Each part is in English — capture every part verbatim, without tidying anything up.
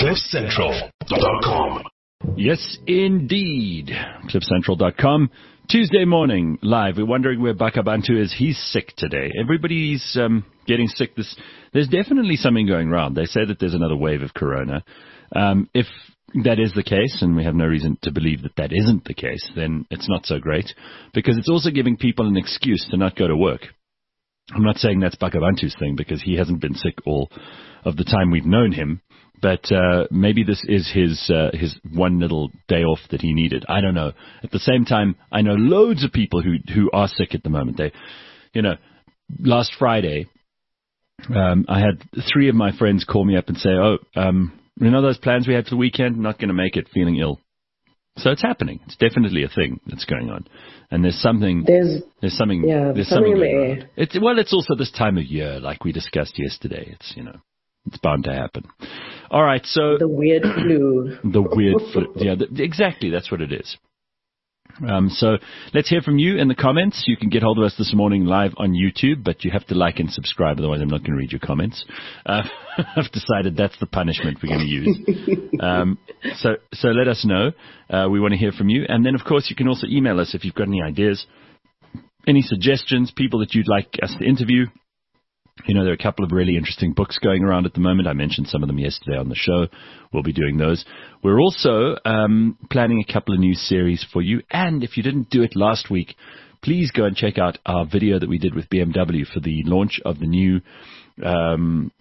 cliff central dot com. Yes, indeed. cliff central dot com. Tuesday morning, live. We're wondering where Bakabantu is. He's sick today. Everybody's um, getting sick. This, there's definitely something going around. They say that there's another wave of corona. Um, if that is the case, and we have no reason to believe that that isn't the case, then it's not so great, because it's also giving people an excuse to not go to work. I'm not saying that's Bakabantu's thing, because he hasn't been sick all of the time we've known him. But uh, maybe this is his uh, his one little day off that he needed. I don't know. At the same time, I know loads of people who who are sick at the moment. They, you know, last Friday, um, I had three of my friends call me up and say, "Oh, um, you know those plans we had for the weekend? Not going to make it. Feeling ill." So it's happening. It's definitely a thing that's going on, and there's something. There's there's something. Yeah, there's something, something in going on. It's well, it's also this time of year, like we discussed yesterday. It's you know. It's bound to happen. All right, so... The weird flu. The weird flu. Yeah, the, exactly. That's what it is. Um, so let's hear from you in the comments. You can get hold of us this morning live on YouTube, but you have to like and subscribe. Otherwise, I'm not going to read your comments. Uh, I've decided that's the punishment we're going to use. Um, so, so let us know. Uh, we want to hear from you. And then, of course, you can also email us if you've got any ideas, any suggestions, people that you'd like us to interview. You know, there are a couple of really interesting books going around at the moment. I mentioned some of them yesterday on the show. We'll be doing those. We're also um, planning a couple of new series for you. And if you didn't do it last week, please go and check out our video that we did with B M W for the launch of the new um,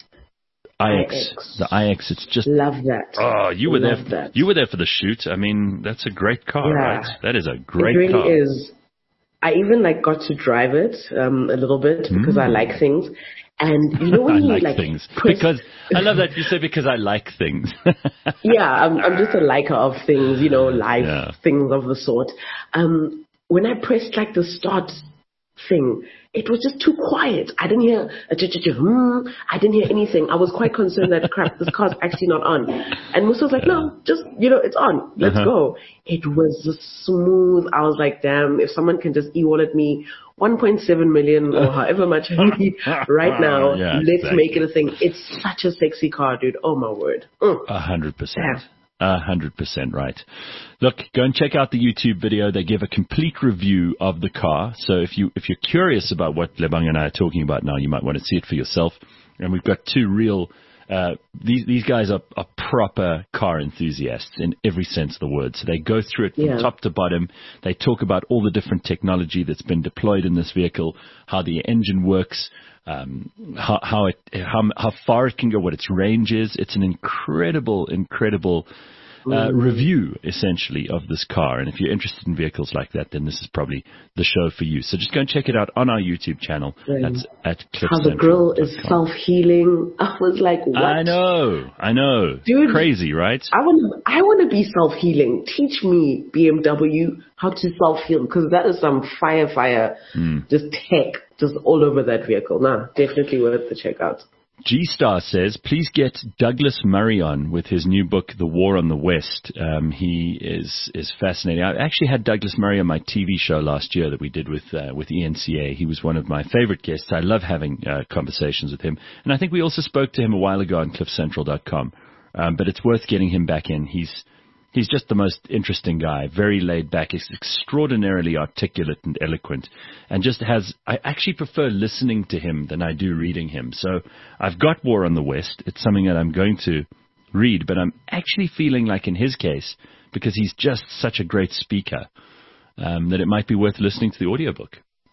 I X. The I X. It's just love that. Oh, you were love there. That. You were there for the shoot. I mean, that's a great car, yeah. right? That is a great it really car. It really is. I even like got to drive it um, a little bit because mm. I like things. And you know when I you like, like things press... because I love that you say because I like things. yeah, I'm, I'm just a liker of things, you know, live yeah. things of the sort. Um, when I pressed like the start thing, it was just too quiet. I didn't hear a ch ch ch hmm. I didn't hear anything. I was quite concerned that crap, this car's actually not on. And Musa was like, yeah. no, just you know, it's on. Let's uh-huh. go. It was just smooth. I was like, damn, if someone can just e-wallet me one point seven million or however much I need right now, yeah, let's exactly. make it a thing. It's such a sexy car, dude. Oh my word. A hundred percent. A hundred percent right. Look, go and check out the YouTube video. They give a complete review of the car. So if you if you're curious about what Lebang and I are talking about now, you might want to see it for yourself. And we've got two real. Uh, these these guys are, are proper car enthusiasts in every sense of the word. So they go through it from yeah. top to bottom. They talk about all the different technology that's been deployed in this vehicle, how the engine works, um, how how it how how far it can go, what its range is. It's an incredible, incredible uh, review essentially of this car. And if you're interested in vehicles like that, then this is probably the show for you. So just go and check it out on our YouTube channel. That's at cliff How the grill is self-healing. I was like, what? I know, I know. Dude, crazy, right? I want I want to be self-healing. Teach me, B M W, how to self-heal, because that is some fire, fire, mm. just tech, just all over that vehicle. Nah, definitely worth the checkout. G-Star says, please get Douglas Murray on with his new book, The War on the West. Um, he is is fascinating. I actually had Douglas Murray on my T V show last year that we did with uh, with E N C A. He was one of my favorite guests. I love having uh, conversations with him. And I think we also spoke to him a while ago on cliff central dot com. Um, but it's worth getting him back in. He's He's just the most interesting guy, very laid back. He's extraordinarily articulate and eloquent, and just has, I actually prefer listening to him than I do reading him. So I've got War on the West. It's something that I'm going to read, but I'm actually feeling like in his case, because he's just such a great speaker, um, that it might be worth listening to the audiobook.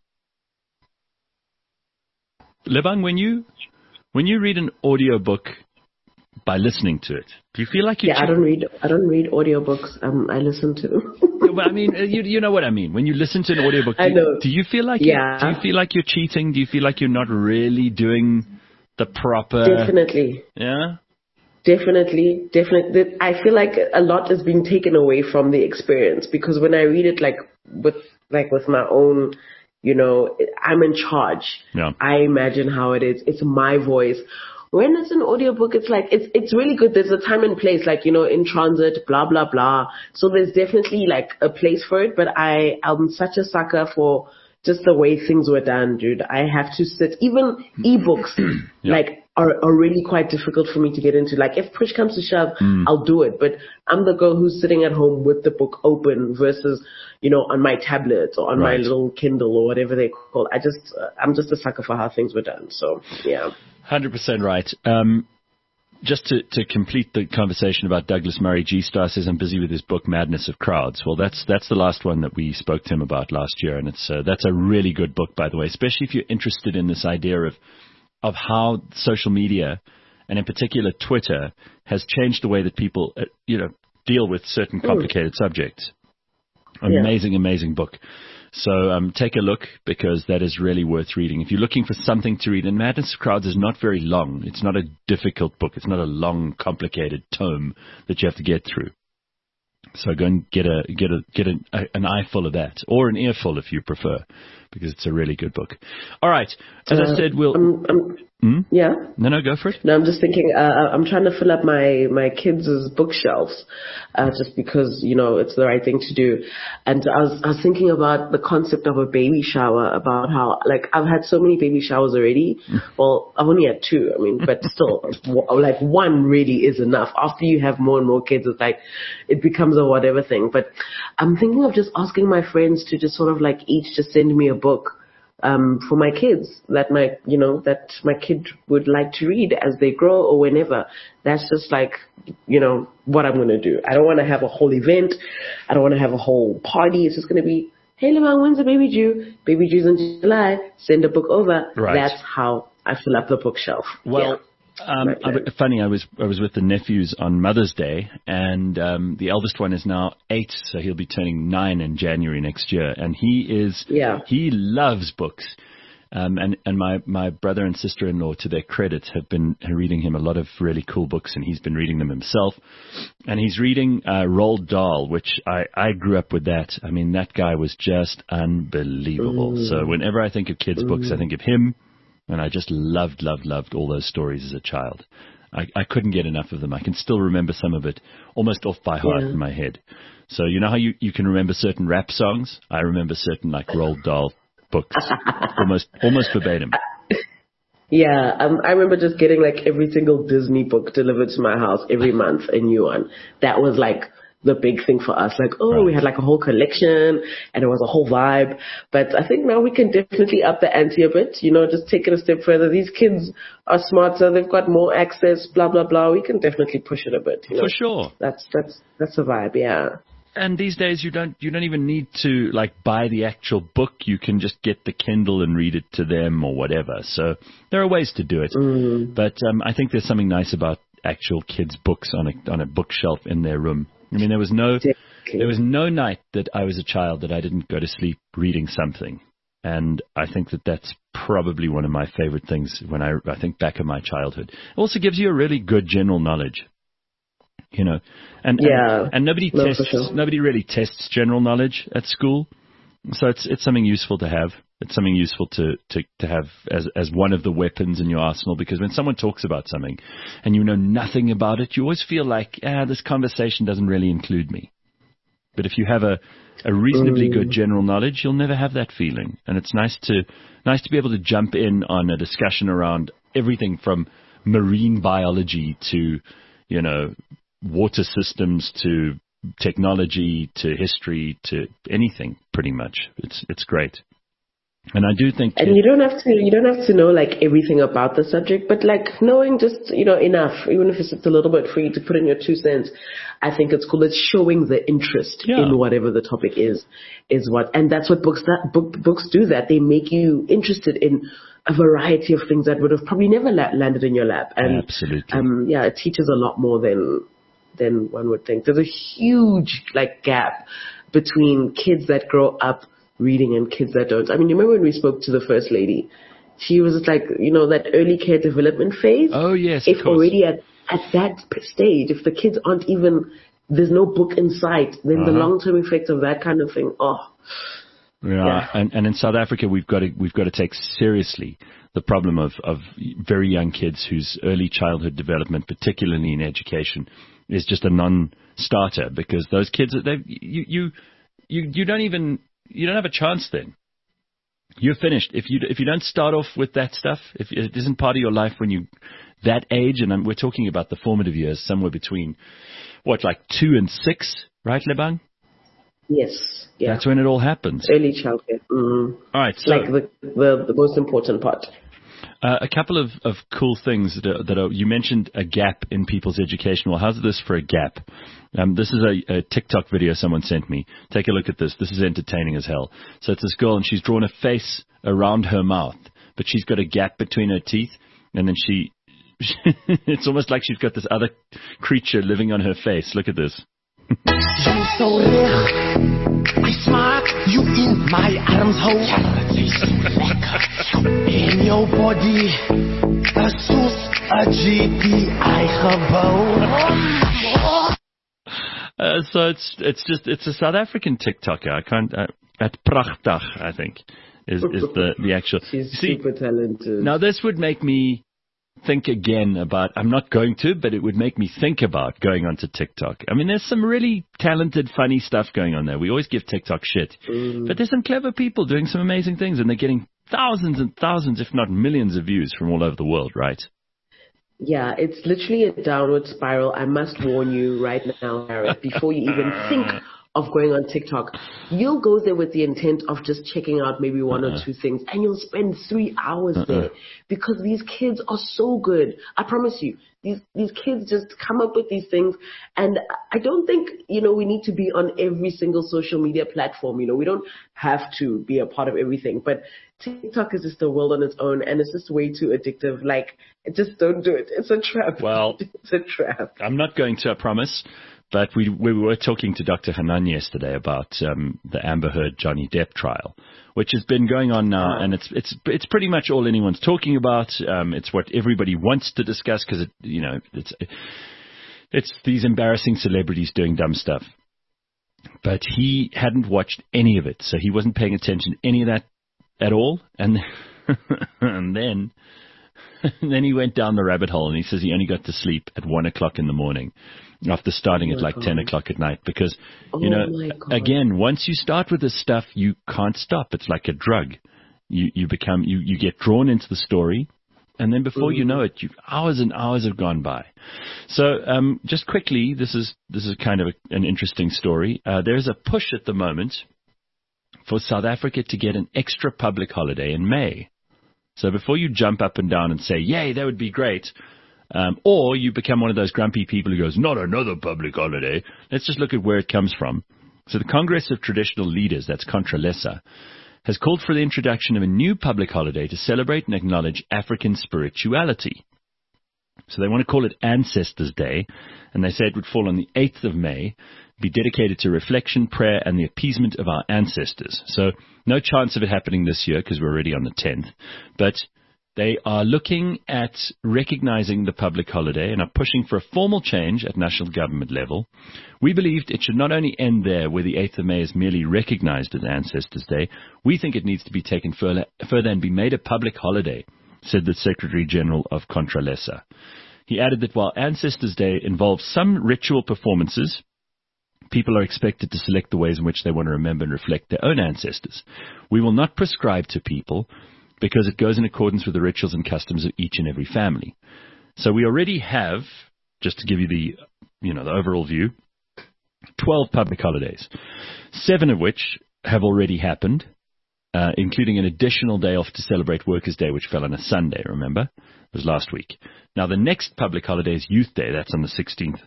Lebang, when you, when you read an audiobook by listening to it, do you feel like you? Yeah, I don't read. I don't read audiobooks. Um, I listen to. Well, I mean, you you know what I mean. When you listen to an audiobook, do, I know. do you feel like? Yeah. You, do you feel like you're cheating? Do you feel like you're not really doing the proper? Definitely. Yeah. Definitely, definitely. I feel like a lot is being taken away from the experience, because when I read it, like with like with my own, you know, I'm in charge. Yeah. I imagine how it is. It's my voice. When it's an audiobook, it's like, it's it's really good. There's a time and place, like, you know, in transit, blah, blah, blah. So there's definitely like a place for it. But I, I'm such a sucker for just the way things were done, dude. I have to sit, even ebooks, yeah. like are, are really quite difficult for me to get into. Like if push comes to shove, mm. I'll do it. But I'm the girl who's sitting at home with the book open versus, you know, on my tablet or on right. my little Kindle or whatever they call it. I just, uh, I'm just a sucker for how things were done. So, yeah. one hundred percent right. Um, just to, to complete the conversation about Douglas Murray, G-Star says, I'm busy with his book, Madness of Crowds. Well, that's that's the last one that we spoke to him about last year. And it's uh, that's a really good book, by the way, especially if you're interested in this idea of of how social media, and in particular Twitter, has changed the way that people, uh, you know, deal with certain complicated mm. subjects. Amazing, yeah. amazing book. So um, take a look, because that is really worth reading. If you're looking for something to read, and Madness of Crowds is not very long. It's not a difficult book. It's not a long, complicated tome that you have to get through. So go and get a get a get a, an eyeful of that, or an earful if you prefer, because it's a really good book. All right, as uh, I said, we'll. Um, um, hmm? Yeah. No, no, go for it. No, I'm just thinking. Uh, I'm trying to fill up my my kids' bookshelves, uh, just because you know it's the right thing to do. And I was I was thinking about the concept of a baby shower. About how like I've had so many baby showers already. Well, I've only had two. I mean, but still, like one really is enough. After you have more and more kids, it's like it becomes a whatever thing. But I'm thinking of just asking my friends to just sort of like each just send me a book um for my kids that my you know that my kid would like to read as they grow or whenever. That's just like you know what I'm going to do. I don't want to have a whole event. I don't want to have a whole party. It's just going to be, hey Lamang, when's the baby due? Baby due's in July. Send a book over. Right. That's how I fill up the bookshelf. Well. Yeah. Um, I, funny, I was I was with the nephews on Mother's Day, and um, the eldest one is now eight, so he'll be turning nine in January next year, and he is yeah. he loves books, um, and and my, my brother and sister-in-law, to their credit, have been reading him a lot of really cool books, and he's been reading them himself, and he's reading uh, Roald Dahl, which I, I grew up with that. I mean, that guy was just unbelievable. Mm. So whenever I think of kids' mm. books, I think of him. And I just loved, loved, loved all those stories as a child. I, I couldn't get enough of them. I can still remember some of it almost off by heart yeah. in my head. So you know how you, you can remember certain rap songs? I remember certain like Roald Dahl books, almost almost verbatim. Yeah, um, I remember just getting like every single Disney book delivered to my house every month, a new one. That was like the big thing for us. Like, oh, right. we had like a whole collection and it was a whole vibe. But I think now we can definitely up the ante a bit, you know, just take it a step further. These kids are smarter. They've got more access, blah, blah, blah. We can definitely push it a bit. You know? For sure. That's, that's, that's the vibe. Yeah. And these days you don't, you don't even need to like buy the actual book. You can just get the Kindle and read it to them or whatever. So there are ways to do it. Mm. But um, I think there's something nice about actual kids' books on a, on a bookshelf in their room. I mean, there was no there was no night that I was a child that I didn't go to sleep reading something. And I think that that's probably one of my favorite things when I, I think back of my childhood. It also gives you a really good general knowledge, you know. And yeah, and, and nobody no, tests sure. nobody really tests general knowledge at school. So it's it's something useful to have. It's something useful to, to, to have as as one of the weapons in your arsenal, because when someone talks about something and you know nothing about it, you always feel like, ah, this conversation doesn't really include me. But if you have a, a reasonably mm. good general knowledge, you'll never have that feeling. And it's nice to nice to be able to jump in on a discussion around everything from marine biology to, you know, water systems to technology to history to anything, pretty much. It's it's great. And I do think, and you don't have to, you don't have to know like everything about the subject, but like knowing just, you know, enough, even if it's just a little bit for you to put in your two cents. I think it's cool. It's showing the interest yeah. in whatever the topic is, is what, and that's what books, that book, books do that. They make you interested in a variety of things that would have probably never la- landed in your lap. And, absolutely. Um, yeah, it teaches a lot more than, than one would think. There's a huge like gap between kids that grow up reading and kids that don't. I mean, you remember when we spoke to the First Lady? She was like, you know, that early care development phase. Oh, yes, If of course. already at, at that stage, if the kids aren't even, there's no book in sight, then uh-huh. the long-term effects of that kind of thing, oh. Yeah, yeah. And, and in South Africa, we've got to, we've got to take seriously the problem of, of very young kids whose early childhood development, particularly in education, is just a non-starter, because those kids, they you, you, you, you don't even, you don't have a chance then. you're finished. If you if you don't start off with that stuff, if it isn't part of your life when you that age, and I'm, we're talking about the formative years, somewhere between what, like two and six, right, Lebang? Yes, yeah. That's when it all happens. Early childhood. Mm. All right, so like the, the the most important part. Uh, a couple of, of cool things that are, that are, you mentioned a gap in people's education. Well, how's this for a gap? Um, this is a, a TikTok video someone sent me. Take a look at this. This is entertaining as hell. So it's this girl, and she's drawn a face around her mouth, but she's got a gap between her teeth, and then she, it's almost like she's got this other creature living on her face. Look at this. You so rare, I smaak you in my arms hold. In your body, a soos, a G P I gebouw. Uh, so it's it's just it's a South African TikToker. I can't uh, at Prachtig, I think, is is the the actual. She's See, super talented. Now this would make me think again about, I'm not going to, but it would make me think about going onto TikTok. I mean, there's some really talented, funny stuff going on there. We always give TikTok shit, mm. but there's some clever people doing some amazing things, and they're getting thousands and thousands, if not millions of views from all over the world, right? Yeah, it's literally a downward spiral. I must warn you right now, Gareth, before you even think of going on TikTok. You'll go there with the intent of just checking out maybe one uh-uh. or two things, and you'll spend three hours uh-uh. there because these kids are so good. I promise you, these these kids just come up with these things, and I don't think, you know, we need to be on every single social media platform. You know, we don't have to be a part of everything, but TikTok is just a world on its own, and it's just way too addictive. Like, just don't do it. It's a trap. Well, it's a trap. I'm not going to, I promise. But we we were talking to Doctor Hanan yesterday about um, the Amber Heard Johnny Depp trial, which has been going on now, and it's it's it's pretty much all anyone's talking about. Um, it's what everybody wants to discuss because it you know it's it's these embarrassing celebrities doing dumb stuff. But he hadn't watched any of it, so he wasn't paying attention to any of that at all. And and then and then he went down the rabbit hole, and he says he only got to sleep at one o'clock in the morning, after starting oh at like God. ten o'clock at night, because, you oh know, again, once you start with this stuff, you can't stop. It's like a drug. You you become, you, you get drawn into the story, and then before mm. you know it, you, hours and hours have gone by. So um, just quickly, this is this is kind of a, an interesting story. Uh, there's a push at the moment for South Africa to get an extra public holiday in May. So before you jump up and down and say, yay, that would be great, Um, or you become one of those grumpy people who goes, not another public holiday. Let's just look at where it comes from. So the Congress of Traditional Leaders, that's CONTRALESA, has called for the introduction of a new public holiday to celebrate and acknowledge African spirituality. So they want to call it Ancestors Day, and they say it would fall on the eighth of May, be dedicated to reflection, prayer, and the appeasement of our ancestors. So no chance of it happening this year because we're already on the tenth, but they are looking at recognizing the public holiday and are pushing for a formal change at national government level. We believed it should not only end there, where the eighth of May is merely recognized as Ancestors Day. We think it needs to be taken further, further and be made a public holiday, said the Secretary General of CONTRALESA. He added that while Ancestors Day involves some ritual performances, people are expected to select the ways in which they want to remember and reflect their own ancestors. We will not prescribe to people, because it goes in accordance with the rituals and customs of each and every family. So we already have, just to give you the, you know, the overall view, twelve public holidays, seven of which have already happened, uh, including an additional day off to celebrate Workers' Day, which fell on a Sunday, remember? It was last week. Now, the next public holiday is Youth Day. That's on the sixteenth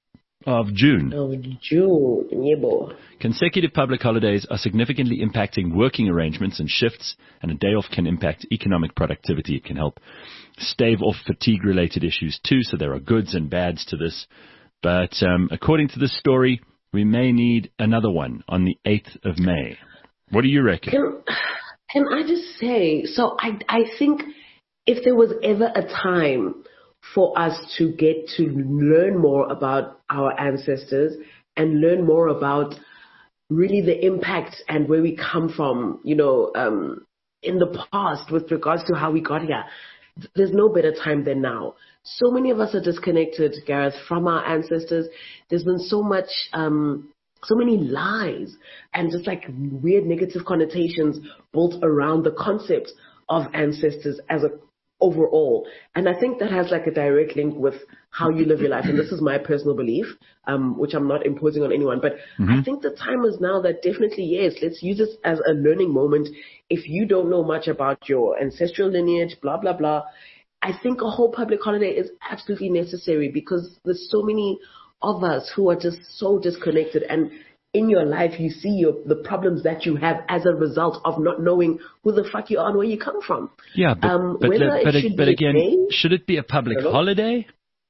of June. Of June, yeah, boy. Consecutive public holidays are significantly impacting working arrangements and shifts, and a day off can impact economic productivity. It can help stave off fatigue-related issues too, so there are goods and bads to this. But um, according to this story, we may need another one on the eighth of May. What do you reckon? Can, can I just say, so I, I think if there was ever a time for us to get to learn more about our ancestors and learn more about really the impact and where we come from, you know, um, in the past with regards to how we got here, there's no better time than now. So many of us are disconnected, Gareth, from our ancestors. There's been so much um, so many lies and just like weird negative connotations built around the concept of ancestors as a overall. And I think that has like a direct link with how you live your life. And this is my personal belief, um, which I'm not imposing on anyone. But mm-hmm. I think the time is now that definitely, yes, let's use this as a learning moment. If you don't know much about your ancestral lineage, blah, blah, blah, I think a whole public holiday is absolutely necessary because there's so many of us who are just so disconnected. And in your life, you see your, the problems that you have as a result of not knowing who the fuck you are and where you come from. Yeah, but, um, but, but, but, but again, day, should it be a public Hello? holiday?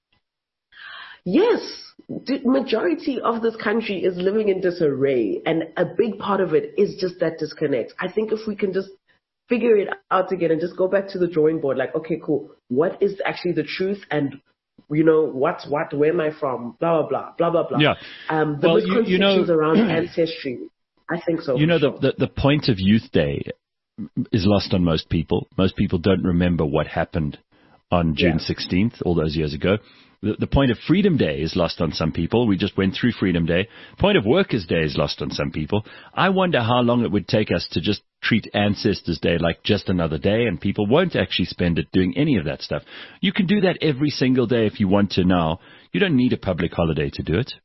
Yes. The majority of this country is living in disarray, and a big part of it is just that disconnect. I think if we can just figure it out again and just go back to the drawing board, like, okay, cool, what is actually the truth and you know, what's what, where am I from, blah, blah, blah, blah, blah, blah. Yeah. Um, the well, misconceptions you, you know, around ancestry, I think so. You know, sure. the, the, the point of Youth Day is lost on most people. Most people don't remember what happened on June yeah. sixteenth, all those years ago. The, the point of Freedom Day is lost on some people. We just went through Freedom Day. Point of Workers' Day is lost on some people. I wonder how long it would take us to just treat Ancestors' Day like just another day, and people won't actually spend it doing any of that stuff. You can do that every single day if you want to now. You don't need a public holiday to do it.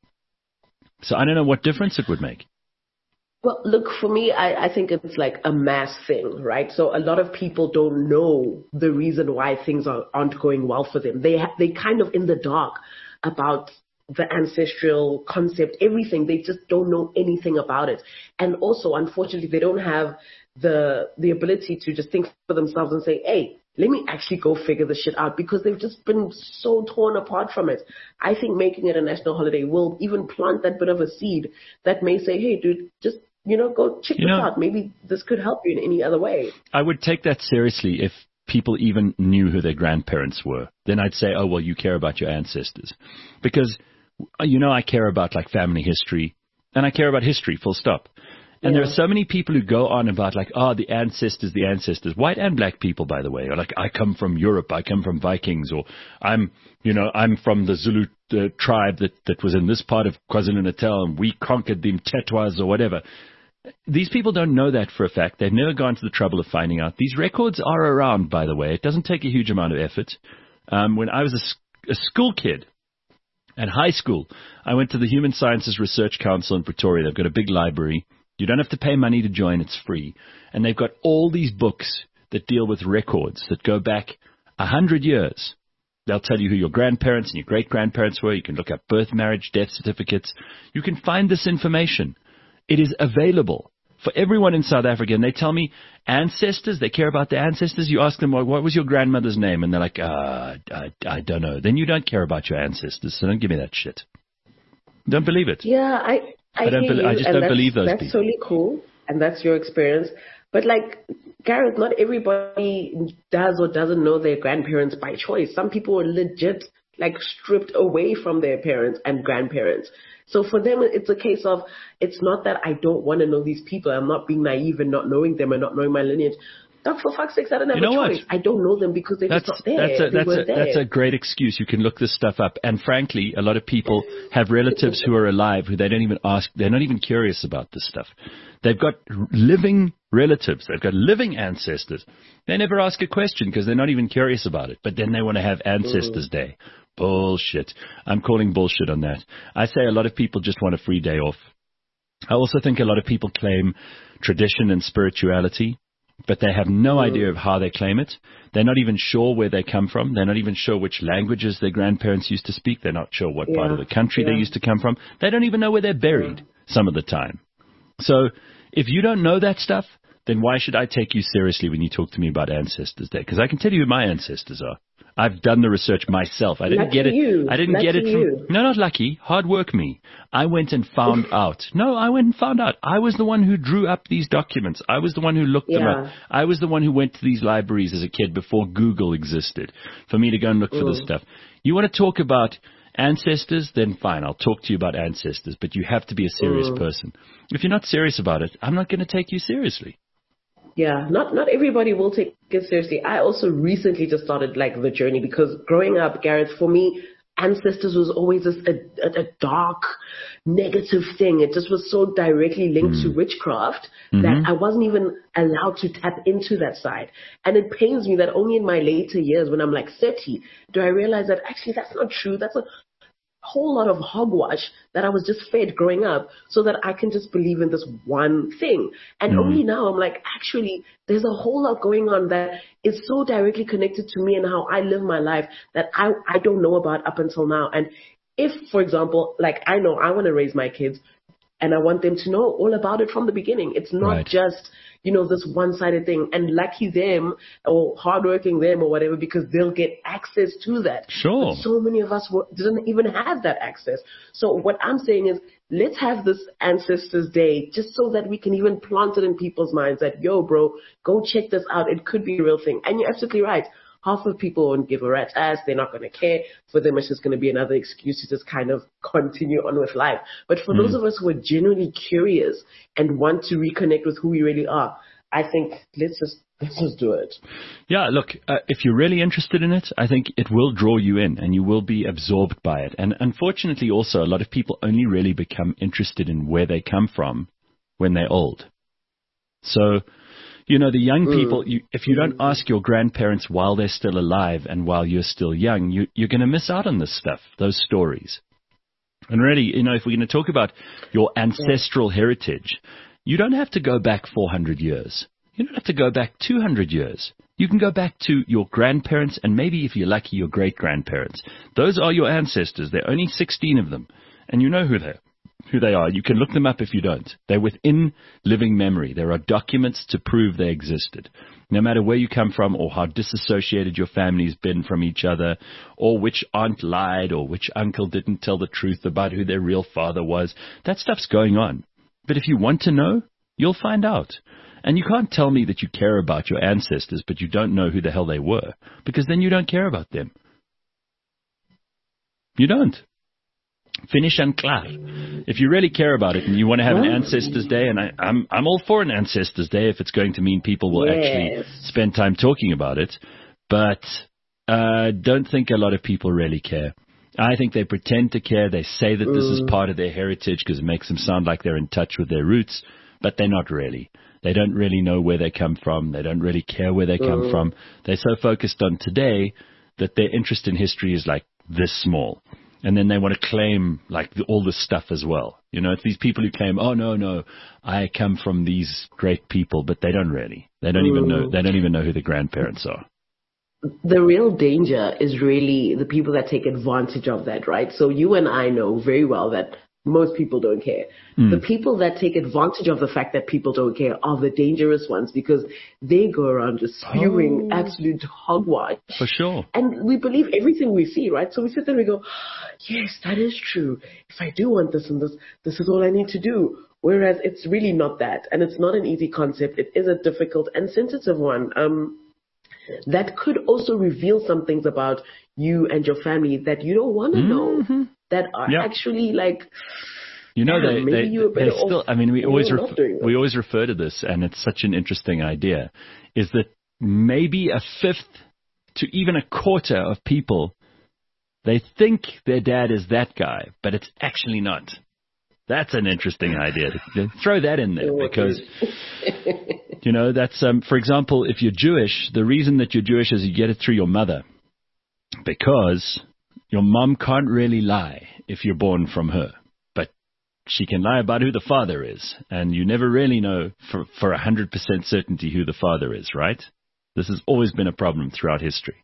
So I don't know what difference it would make. Well, look, for me, I, I think it's like a mass thing, right? So a lot of people don't know the reason why things are, aren't going well for them. They ha- they kind of in the dark about the ancestral concept, everything. They just don't know anything about it. And also, unfortunately, they don't have the the ability to just think for themselves and say, hey, let me actually go figure this shit out, because they've just been so torn apart from it. I think making it a national holiday will even plant that bit of a seed that may say, hey, dude, just You know, go check you this know, out. Maybe this could help you in any other way. I would take that seriously if people even knew who their grandparents were. Then I'd say, oh, well, you care about your ancestors. Because, you know, I care about, like, family history. And I care about history, full stop. And yeah. there are so many people who go on about, like, oh, the ancestors, the ancestors. White and black people, by the way. Or, like, I come from Europe. I come from Vikings. Or I'm, you know, I'm from the Zulu uh, tribe that, that was in this part of KwaZulu-Natal. And we conquered the Mtetwas or whatever. These people don't know that for a fact. They've never gone to the trouble of finding out. These records are around, by the way. It doesn't take a huge amount of effort. Um, when I was a, a school kid at high school, I went to the Human Sciences Research Council in Pretoria. They've got a big library. You don't have to pay money to join. It's free. And they've got all these books that deal with records that go back a hundred years. They'll tell you who your grandparents and your great-grandparents were. You can look up birth, marriage, death certificates. You can find this information. It is available for everyone in South Africa. And they tell me ancestors, they care about their ancestors. You ask them, well, what was your grandmother's name? And they're like, uh, I, I don't know. Then you don't care about your ancestors. So don't give me that shit. Don't believe it. Yeah, I, I, I, don't hear be, you, I just and don't believe those that's people. That's totally cool. And that's your experience. But like, Gareth, not everybody does or doesn't know their grandparents by choice. Some people are legit, like, stripped away from their parents and grandparents. So for them, it's a case of, it's not that I don't want to know these people. I'm not being naive and not knowing them and not knowing my lineage. Doc, for fuck's sake, I don't have you know a choice. What? I don't know them because they're that's, just not there. That's a, that's, a, there. that's a great excuse. You can look this stuff up. And frankly, a lot of people have relatives who are alive who they don't even ask. They're not even curious about this stuff. They've got living relatives. They've got living ancestors. They never ask a question because they're not even curious about it. But then they want to have Ancestors' mm. Day. Bullshit. I'm calling bullshit on that. I say a lot of people just want a free day off. I also think a lot of people claim tradition and spirituality, but they have no idea of how they claim it. They're not even sure where they come from. They're not even sure which languages their grandparents used to speak. They're not sure what yeah. part of the country yeah. they used to come from. They don't even know where they're buried yeah. some of the time. So if you don't know that stuff, then why should I take you seriously when you talk to me about Ancestors' Day? Because I can tell you who my ancestors are. I've done the research myself. I didn't lucky get it. You. I didn't lucky get it from. You. No, not lucky. Hard work, me. I went and found out. No, I went and found out. I was the one who drew up these documents. I was the one who looked yeah. them up. I was the one who went to these libraries as a kid before Google existed for me to go and look mm. for this stuff. You want to talk about ancestors? Then fine, I'll talk to you about ancestors. But you have to be a serious mm. person. If you're not serious about it, I'm not going to take you seriously. Yeah, not not everybody will take it seriously. I also recently just started like the journey because growing up, Gareth, for me, ancestors was always this, a, a, a dark, negative thing. It just was so directly linked mm. to witchcraft mm-hmm. that I wasn't even allowed to tap into that side. And it pains me that only in my later years, when I'm like thirty, do I realize that actually that's not true. That's a whole lot of hogwash that I was just fed growing up so that I can just believe in this one thing. And mm. only now I'm like, actually, there's a whole lot going on that is so directly connected to me and how I live my life that I, I don't know about up until now. And if, for example, like I know I want to raise my kids and I want them to know all about it from the beginning. It's not right. just, you know, this one-sided thing. And lucky them or hardworking them or whatever, because they'll get access to that. Sure. But so many of us were, didn't even have that access. So what I'm saying is, let's have this Ancestors Day just so that we can even plant it in people's minds that, yo, bro, go check this out. It could be a real thing. And you're absolutely right. Half of people won't give a rat's ass. They're not going to care. For them, it's just going to be another excuse to just kind of continue on with life. But for mm. those of us who are genuinely curious and want to reconnect with who we really are, I think let's just let's just do it. Yeah, look, uh, if you're really interested in it, I think it will draw you in and you will be absorbed by it. And unfortunately, also, a lot of people only really become interested in where they come from when they're old. So, you know, the young people, you, if you don't ask your grandparents while they're still alive and while you're still young, you, you're going to miss out on this stuff, those stories. And really, you know, if we're going to talk about your ancestral heritage, you don't have to go back four hundred years. You don't have to go back two hundred years. You can go back to your grandparents and maybe, if you're lucky, your great-grandparents. Those are your ancestors. There are only sixteen of them, and you know who they are. who they are. You can look them up if you don't. They're within living memory. There are documents to prove they existed. No matter where you come from or how disassociated your family's been from each other, or which aunt lied or which uncle didn't tell the truth about who their real father was, that stuff's going on. But if you want to know, you'll find out. And you can't tell me that you care about your ancestors, but you don't know who the hell they were, because then you don't care about them. You don't. Finish and clar. If you really care about it and you want to have an Ancestors Day, and I, I'm I'm all for an Ancestors Day if it's going to mean people will yes. actually spend time talking about it, but uh, don't think a lot of people really care. I think they pretend to care. They say that this is part of their heritage because it makes them sound like they're in touch with their roots, but they're not really. They don't really know where they come from. They don't really care where they come from. They're so focused on today that their interest in history is like this small. And then they want to claim like the, all this stuff as well. You know, it's these people who claim, oh, no, no, I come from these great people, but they don't really. They don't even know. They don't even know who the grandparents are. The real danger is really the people that take advantage of that, right? So you and I know very well that most people don't care. Mm. The people that take advantage of the fact that people don't care are the dangerous ones, because they go around just spewing oh. absolute hogwash. For sure. And we believe everything we see, right? So we sit there and we go, yes, that is true. If I do want this and this, this is all I need to do. Whereas it's really not that. And it's not an easy concept. It is a difficult and sensitive one. Um, that could also reveal some things about you and your family that you don't want to mm-hmm. know, that are yep. actually like, you know, yeah, they, they, they still, off, I mean, we always, ref- we always refer to this, and it's such an interesting idea, is that maybe a fifth to even a quarter of people, they think their dad is that guy, but it's actually not. That's an interesting idea. Throw that in there, because, you know, that's, um, for example, if you're Jewish, the reason that you're Jewish is you get it through your mother, because your mom can't really lie if you're born from her, but she can lie about who the father is, and you never really know for, for one hundred percent certainty who the father is, right? This has always been a problem throughout history.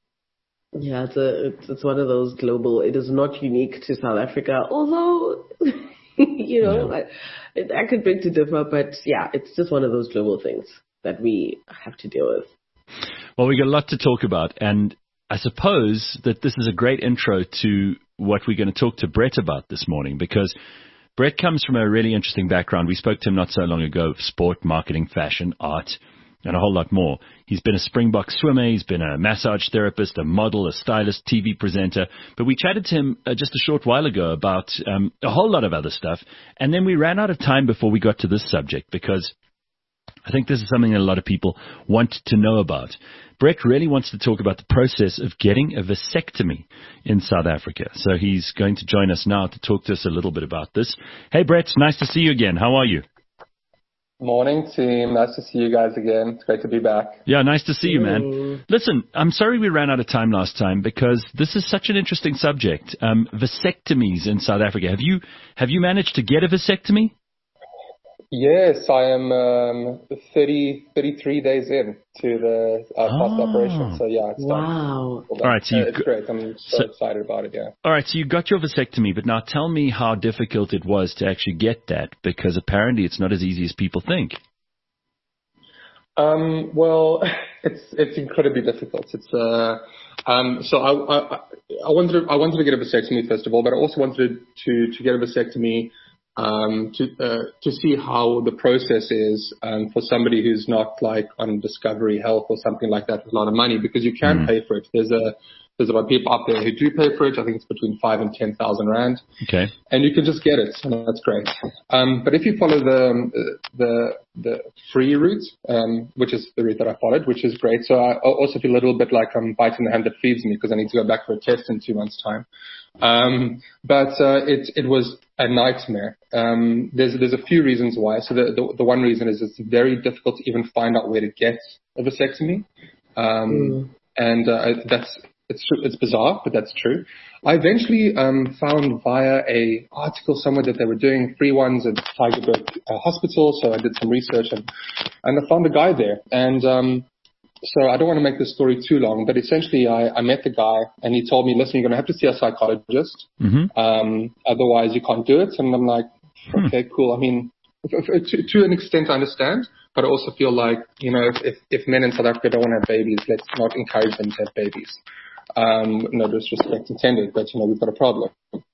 Yeah, it's, a, it's, it's one of those global, it is not unique to South Africa, although... you know, yeah. I, I could beg to differ, but yeah, it's just one of those global things that we have to deal with. Well, we got a lot to talk about, and I suppose that this is a great intro to what we're going to talk to Brett about this morning, because Brett comes from a really interesting background. We spoke to him not so long ago of sport, marketing, fashion, art, and a whole lot more. He's been a Springbok swimmer. He's been a massage therapist, a model, a stylist, T V presenter. But we chatted to him uh, just a short while ago about um, a whole lot of other stuff. And then we ran out of time before we got to this subject, because I think this is something that a lot of people want to know about. Brett really wants to talk about the process of getting a vasectomy in South Africa. So he's going to join us now to talk to us a little bit about this. Hey, Brett, nice to see you again. How are you? Morning, team. Nice to see you guys again. It's great to be back. Yeah, nice to see you, man. Listen, I'm sorry we ran out of time last time because this is such an interesting subject. Um, vasectomies in South Africa. Have you have you managed to get a vasectomy? Yes, I am um, thirty, thirty-three days in to the uh, past Oh. operation. So, yeah, it's done. Wow. All right, so uh, you've it's got- great. I'm so, so- excited about it, yeah. All right, so you got your vasectomy, but now tell me how difficult it was to actually get that, because apparently it's not as easy as people think. Um, well, it's it's incredibly difficult. It's uh, um, so I, I I wanted to, I wanted to get a vasectomy first of all, but I also wanted to to get a vasectomy um, to uh, to see how the process is um, for somebody who's not like on Discovery Health or something like that with a lot of money, because you can Mm. pay for it. There's a there's about people out there who do pay for it. I think it's between five and ten thousand rand. Okay. And you can just get it, and that's great. Um, but if you follow the the the free route, um, which is the route that I followed, which is great. So I also feel a little bit like I'm biting the hand that feeds me because I need to go back for a test in two months' time. Um, but uh, it it was a nightmare. Um, there's there's a few reasons why. So the, the the one reason is it's very difficult to even find out where to get a vasectomy, um, Mm. and uh, that's. It's true, it's bizarre, but that's true. I eventually um, found via a article somewhere that they were doing free ones at Tygerberg uh, Hospital, so I did some research and, and I found a guy there. And um, so I don't want to make this story too long, but essentially I, I met the guy and he told me, listen, you're going to have to see a psychologist, Mm-hmm. um, otherwise you can't do it. And I'm like, okay, cool. I mean, if, if, to, to an extent I understand, but I also feel like, you know, if, if, if men in South Africa don't want to have babies, let's not encourage them to have babies. Um, no disrespect intended, but you know, we've got a problem.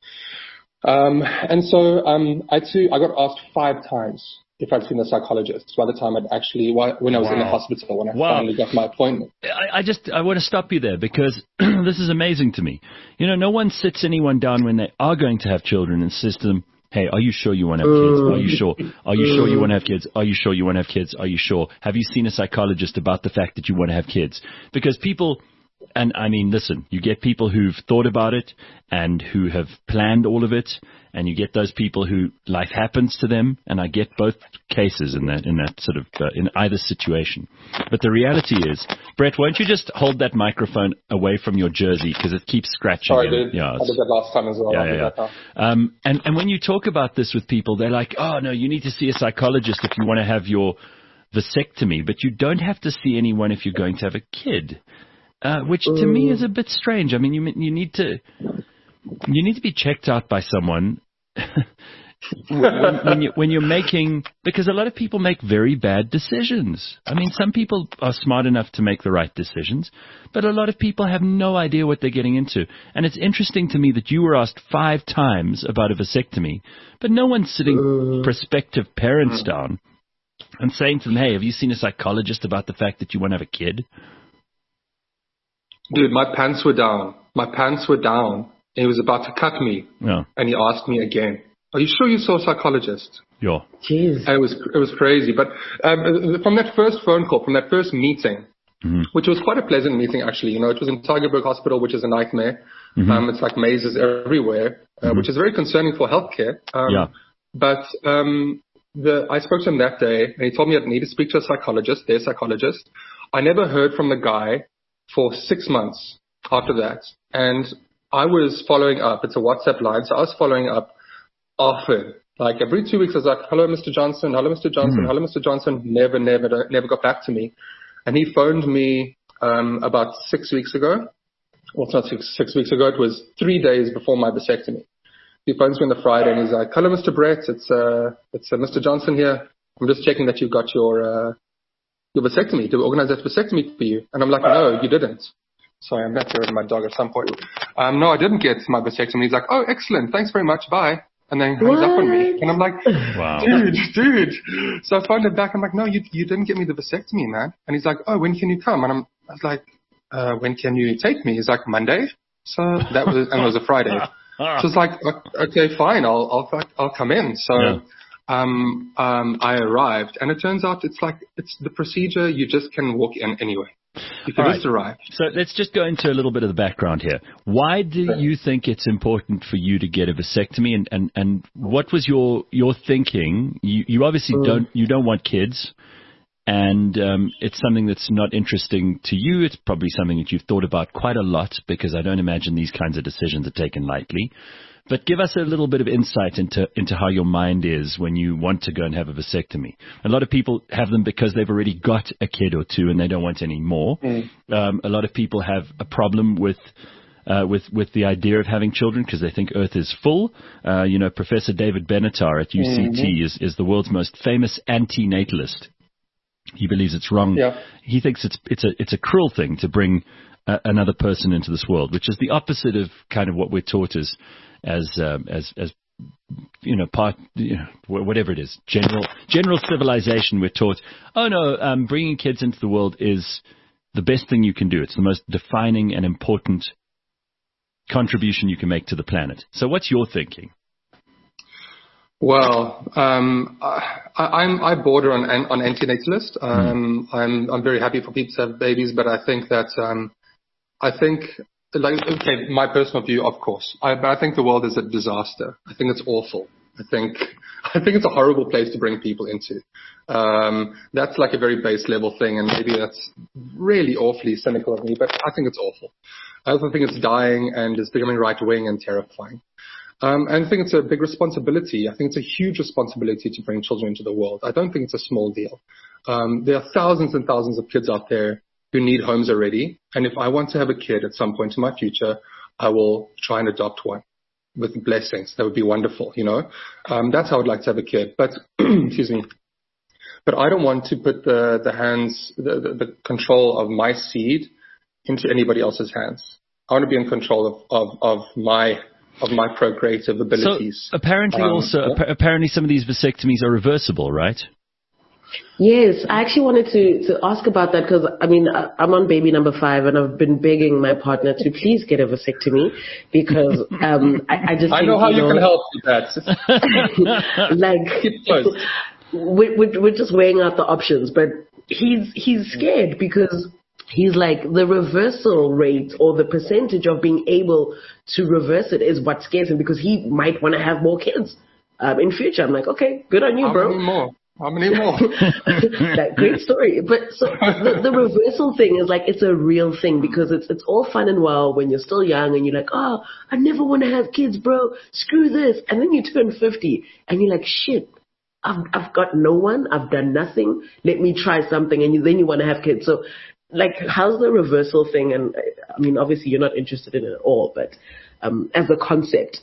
Um, and so, um, I too, I got asked five times if I'd seen a psychologist by the time I'd actually, when I was in the Wow. hospital, when I Wow. finally got my appointment. I, I just, I want to stop you there because this is amazing to me. You know, no one sits anyone down when they are going to have children and says to them, hey, are you sure you want to have kids? Are you sure? Are you sure you want to have kids? Are you sure you want to have kids? Are you sure? Have you seen a psychologist about the fact that you want to have kids? Because people, and I mean, listen, you get people who've thought about it and who have planned all of it, and you get those people who life happens to them, and I get both cases in that in that sort of uh, in either situation. But the reality is, Brett, won't you just hold that microphone away from your jersey because it keeps scratching? Sorry, and- dude. yeah, I it's- did that last time as well. yeah, I'll do yeah, that yeah. now. Um, and, and when you talk about this with people, they're like, oh, no, you need to see a psychologist if you want to have your vasectomy, but you don't have to see anyone if you're going to have a kid, uh, which to me is a bit strange. I mean, you you need to you need to be checked out by someone when, when, you, when you're making, because a lot of people make very bad decisions. I mean, some people are smart enough to make the right decisions, but a lot of people have no idea what they're getting into. And it's interesting to me that you were asked five times about a vasectomy, but no one's sitting prospective parents down and saying to them, hey, have you seen a psychologist about the fact that you want to have a kid? Dude, my pants were down. My pants were down. And he was about to cut me. No. And he asked me again, are you sure you saw a psychologist? Yeah. Jeez. It was it was crazy. But um, from that first phone call, from that first meeting, Mm-hmm. which was quite a pleasant meeting actually. You know, it was in Tygerberg Hospital, which is a nightmare. Mm-hmm. Um, it's like mazes everywhere, uh, Mm-hmm. which is very concerning for healthcare. Um, Yeah. But um, the I spoke to him that day, and he told me I need to speak to a psychologist, their psychologist. I never heard from the guy for six months after that, and I was following up. It's a WhatsApp line, so I was following up often. Like every two weeks, I was like, hello, Mister Johnson, hello, Mister Johnson, Mm. hello, Mister Johnson. Never, never, never got back to me. And he phoned me um, about six weeks ago. Well, it's not six, six weeks ago. It was three days before my vasectomy. He phones me on the Friday, and he's like, hello, Mister Brett. It's uh, it's uh, Mister Johnson here. I'm just checking that you got your uh, your vasectomy. Did we organize that vasectomy for you? And I'm like, no, you didn't. Sorry, I'm going to get my dog at some point. Um, no, I didn't get my vasectomy. He's like, oh, excellent. Thanks very much. Bye. And then hangs up on me. And I'm like, Wow. dude, dude. So I phoned him back. I'm like, no, you you didn't get me the vasectomy, man. And he's like, oh, when can you come? And I'm, I was like, uh, when can you take me? He's like, Monday. So that was, and it was a Friday. So it's like, okay, fine. I'll, I'll, I'll come in. So, Yeah. um, um, I arrived, and it turns out it's like it's the procedure. You just can walk in anyway. You can All just right. arrive. So let's just go into a little bit of the background here. Why do Sure. you think it's important for you to get a vasectomy, and, and, and what was your your thinking? You, you obviously Mm. don't you don't want kids, and um, it's something that's not interesting to you. It's probably something that you've thought about quite a lot, because I don't imagine these kinds of decisions are taken lightly. But give us a little bit of insight into, into how your mind is when you want to go and have a vasectomy. A lot of people have them because they've already got a kid or two and they don't want any more. Mm. Um, a lot of people have a problem with uh, with with the idea of having children because they think Earth is full. Uh, you know, Professor David Benatar at U C T Mm-hmm. is, is the world's most famous anti-natalist. He believes it's wrong. Yeah. He thinks it's it's a it's a cruel thing to bring uh, another person into this world, which is the opposite of kind of what we're taught as as um, as as you know part you know, whatever it is, general general civilization. We're taught, oh no, um, bringing kids into the world is the best thing you can do. It's the most defining and important contribution you can make to the planet. So what's your thinking? Well, um, I, I'm I border on on antinatalist. Um, mm. I'm I'm very happy for people to have babies, but I think that um, I think like okay, my personal view, of course. I, but I think the world is a disaster. I think it's awful. I think I think it's a horrible place to bring people into. Um, that's like a very base level thing, and maybe that's really awfully cynical of me, but I think it's awful. I also think it's dying and it's becoming right wing and terrifying. Um, and I think it's a big responsibility. I think it's a huge responsibility to bring children into the world. I don't think it's a small deal. Um, there are thousands and thousands of kids out there who need homes already. And if I want to have a kid at some point in my future, I will try and adopt one with blessings. That would be wonderful, you know. Um, that's how I'd like to have a kid. But, excuse me. But I don't want to put the, the hands, the, the, the control of my seed into anybody else's hands. I want to be in control of, of, of my of my procreative abilities. So apparently um, also, yeah. apparently some of these vasectomies are reversible, right? Yes, I actually wanted to, to ask about that because, I mean, I, I'm on baby number five and I've been begging my partner to please get a vasectomy because um, I, I just I think, know how you, you know, can help with that. like, Keep close. we're, we're, we're just weighing out the options, but he's he's scared because he's like, the reversal rate or the percentage of being able to reverse it is what scares him because he might want to have more kids um, in future. I'm like, okay, good on you, How bro. many more? How many more? That great story. But so the, the reversal thing is like, it's a real thing because it's it's all fun and well when you're still young and you're like, oh, I never want to have kids, bro. Screw this. And then you turn fifty and you're like, shit, I've, I've got no one. I've done nothing. Let me try something. And you, then you want to have kids. So like, how's the reversal thing? And I mean, obviously you're not interested in it at all, but um, as a concept.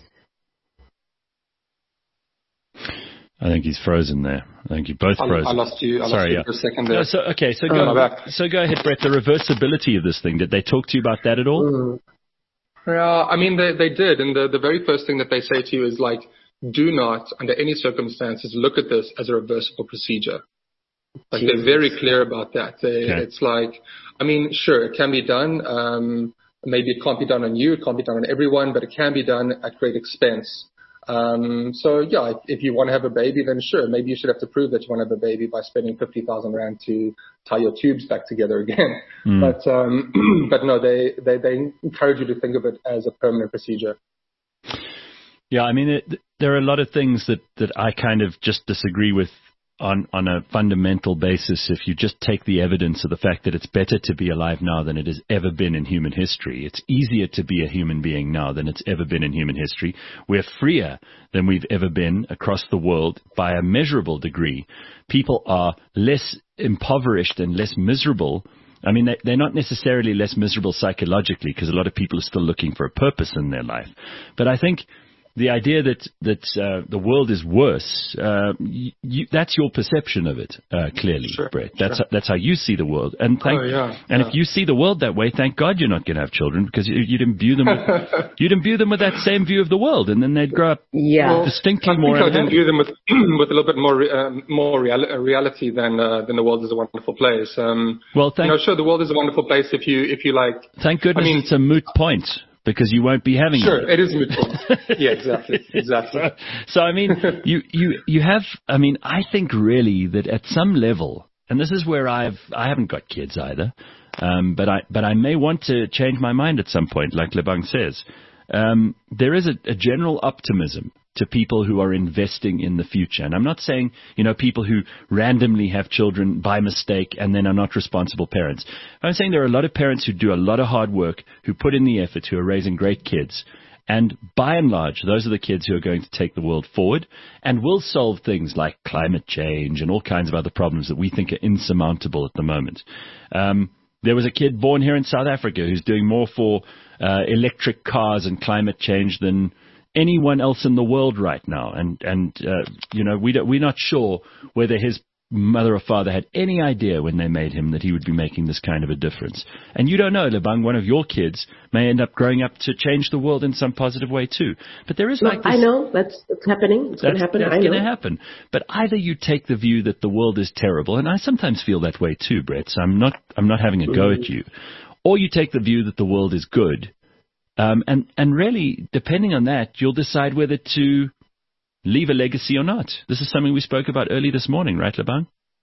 I think he's frozen there. I think you both I, frozen. I lost you. I Sorry, lost you yeah. for a second there. No, so, okay, so Oh, go, my back. so go ahead, Brett. The reversibility of this thing, did they talk to you about that at all? Mm. Yeah, I mean, they, they did. And the, the very first thing that they say to you is like, do not, under any circumstances, look at this as a reversible procedure. Like, Jesus. they're very clear about that. They, Okay. It's like, I mean, sure, it can be done. Um, maybe it can't be done on you. It can't be done on everyone, but it can be done at great expense. Um, so yeah, if, if you want to have a baby, then sure, maybe you should have to prove that you want to have a baby by spending fifty thousand rand to tie your tubes back together again. Mm. But, um, but no, they, they, they encourage you to think of it as a permanent procedure. Yeah, I mean, it, there are a lot of things that, that I kind of just disagree with on, on a fundamental basis. If you just take the evidence of the fact that it's better to be alive now than it has ever been in human history. It's easier to be a human being now than it's ever been in human history. We're freer than we've ever been across the world by a measurable degree. People are less impoverished and less miserable. I mean, they, they're not necessarily less miserable psychologically because a lot of people are still looking for a purpose in their life. But I think the idea that that uh, the world is worse, uh, you, you, that's your perception of it, uh, clearly, Sure, Brett. That's sure. that's how you see the world. And thank, Oh, yeah, and yeah. if you see the world that way, thank God you're not going to have children because you, you'd imbue them with, you'd imbue them with that same view of the world, and then they'd grow up Yeah. Well, distinctly I think more I didn't unhappy. view them with with a little bit more re, um, more real, uh, reality than uh, than the world is a wonderful place. Um, Well, thank you know, sure, the world is a wonderful place if you if you like. thank goodness I mean- it's a moot point because you won't be having Sure, them. it is mutual. Yeah, exactly, exactly. So, so, I mean, you, you, you have, I mean, I think really that at some level, and this is where I've, I haven't got kids either, um, but I, but I may want to change my mind at some point, like Lebang says. Um, there is a, a general optimism to people who are investing in the future. And I'm not saying, you know, people who randomly have children by mistake and then are not responsible parents. I'm saying there are a lot of parents who do a lot of hard work, who put in the effort, who are raising great kids. And by and large, those are the kids who are going to take the world forward and will solve things like climate change and all kinds of other problems that we think are insurmountable at the moment. Um, there was a kid born here in South Africa who's doing more for uh, electric cars and climate change than anyone else in the world right now. And, and uh, you know, we don't, we're not sure whether his mother or father had any idea when they made him that he would be making this kind of a difference. And you don't know, Lebang, one of your kids may end up growing up to change the world in some positive way too. But there is No, like this, I know that's, that's happening. It's going to happen. That's I going to know. happen. But either you take the view that the world is terrible, and I sometimes feel that way too, Brett, so I'm not, I'm not having a go at you, or you take the view that the world is good. Um, and, and really, depending on that, you'll decide whether to leave a legacy or not. This is something we spoke about early this morning, right, Lebang?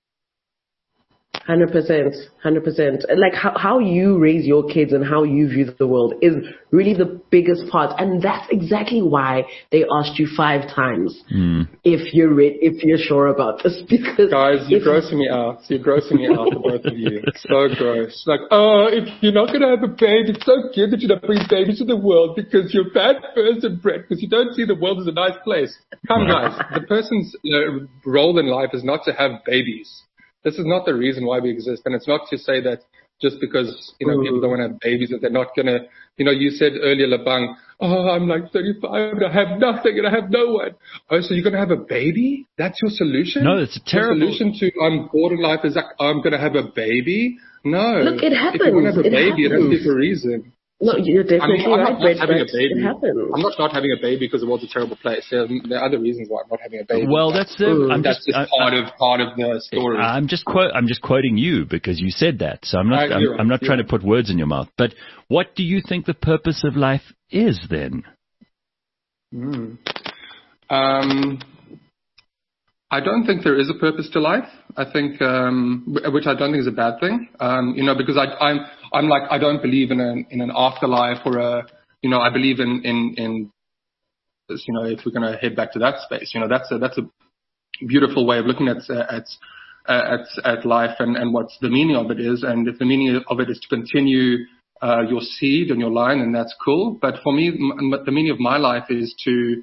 one hundred percent, one hundred percent. Like how, how you raise your kids and how you view the world is really the biggest part. And that's exactly why they asked you five times Mm. if you're re- if you're sure about this. Because Guys, you're if- grossing me out. You're grossing me out, the both of you. It's so gross. Like, oh, if you're not going to have a baby, it's so good that you don't bring babies to the world because you're a bad person, Brett, because you don't see the world as a nice place. Come, guys. The person's uh, role in life is not to have babies. This is not the reason why we exist. And it's not to say that just because, you know, people don't want to have babies that they're not going to, you know, you said earlier, Lebang, oh, I'm like thirty-five and I have nothing and I have no one. Oh, so you're going to have a baby? That's your solution? No, it's a terrible... Your solution to I'm bored in life is like, oh, I'm going to have a baby? No. Look, it happens. If you want to have a It baby, it has to be happens. for a reason. No, you're definitely I mean, I'm right, not, Brett, not having a but baby. it happens. I'm not not having a baby because the world's a terrible place. There are, there are other reasons why I'm not having a baby. Well, that's uh, I'm that's just, just I, part I, of part of the story. I'm just quote. I'm just quoting you because you said that. So I'm not. I- I'm, you're right, I'm not you're trying right. to put words in your mouth. But what do you think the purpose of life is then? Mm. Um, I don't think there is a purpose to life. I think, um, wh- which I don't think is a bad thing. Um, you know, because I, I'm, I'm like, I don't believe in an in an afterlife or a, you know, I believe in in in, this, you know, if we're going to head back to that space, you know, that's a that's a beautiful way of looking at at at at life and and what the meaning of it is. And if the meaning of it is to continue uh, your seed and your line, and that's cool. But for me, m- the meaning of my life is to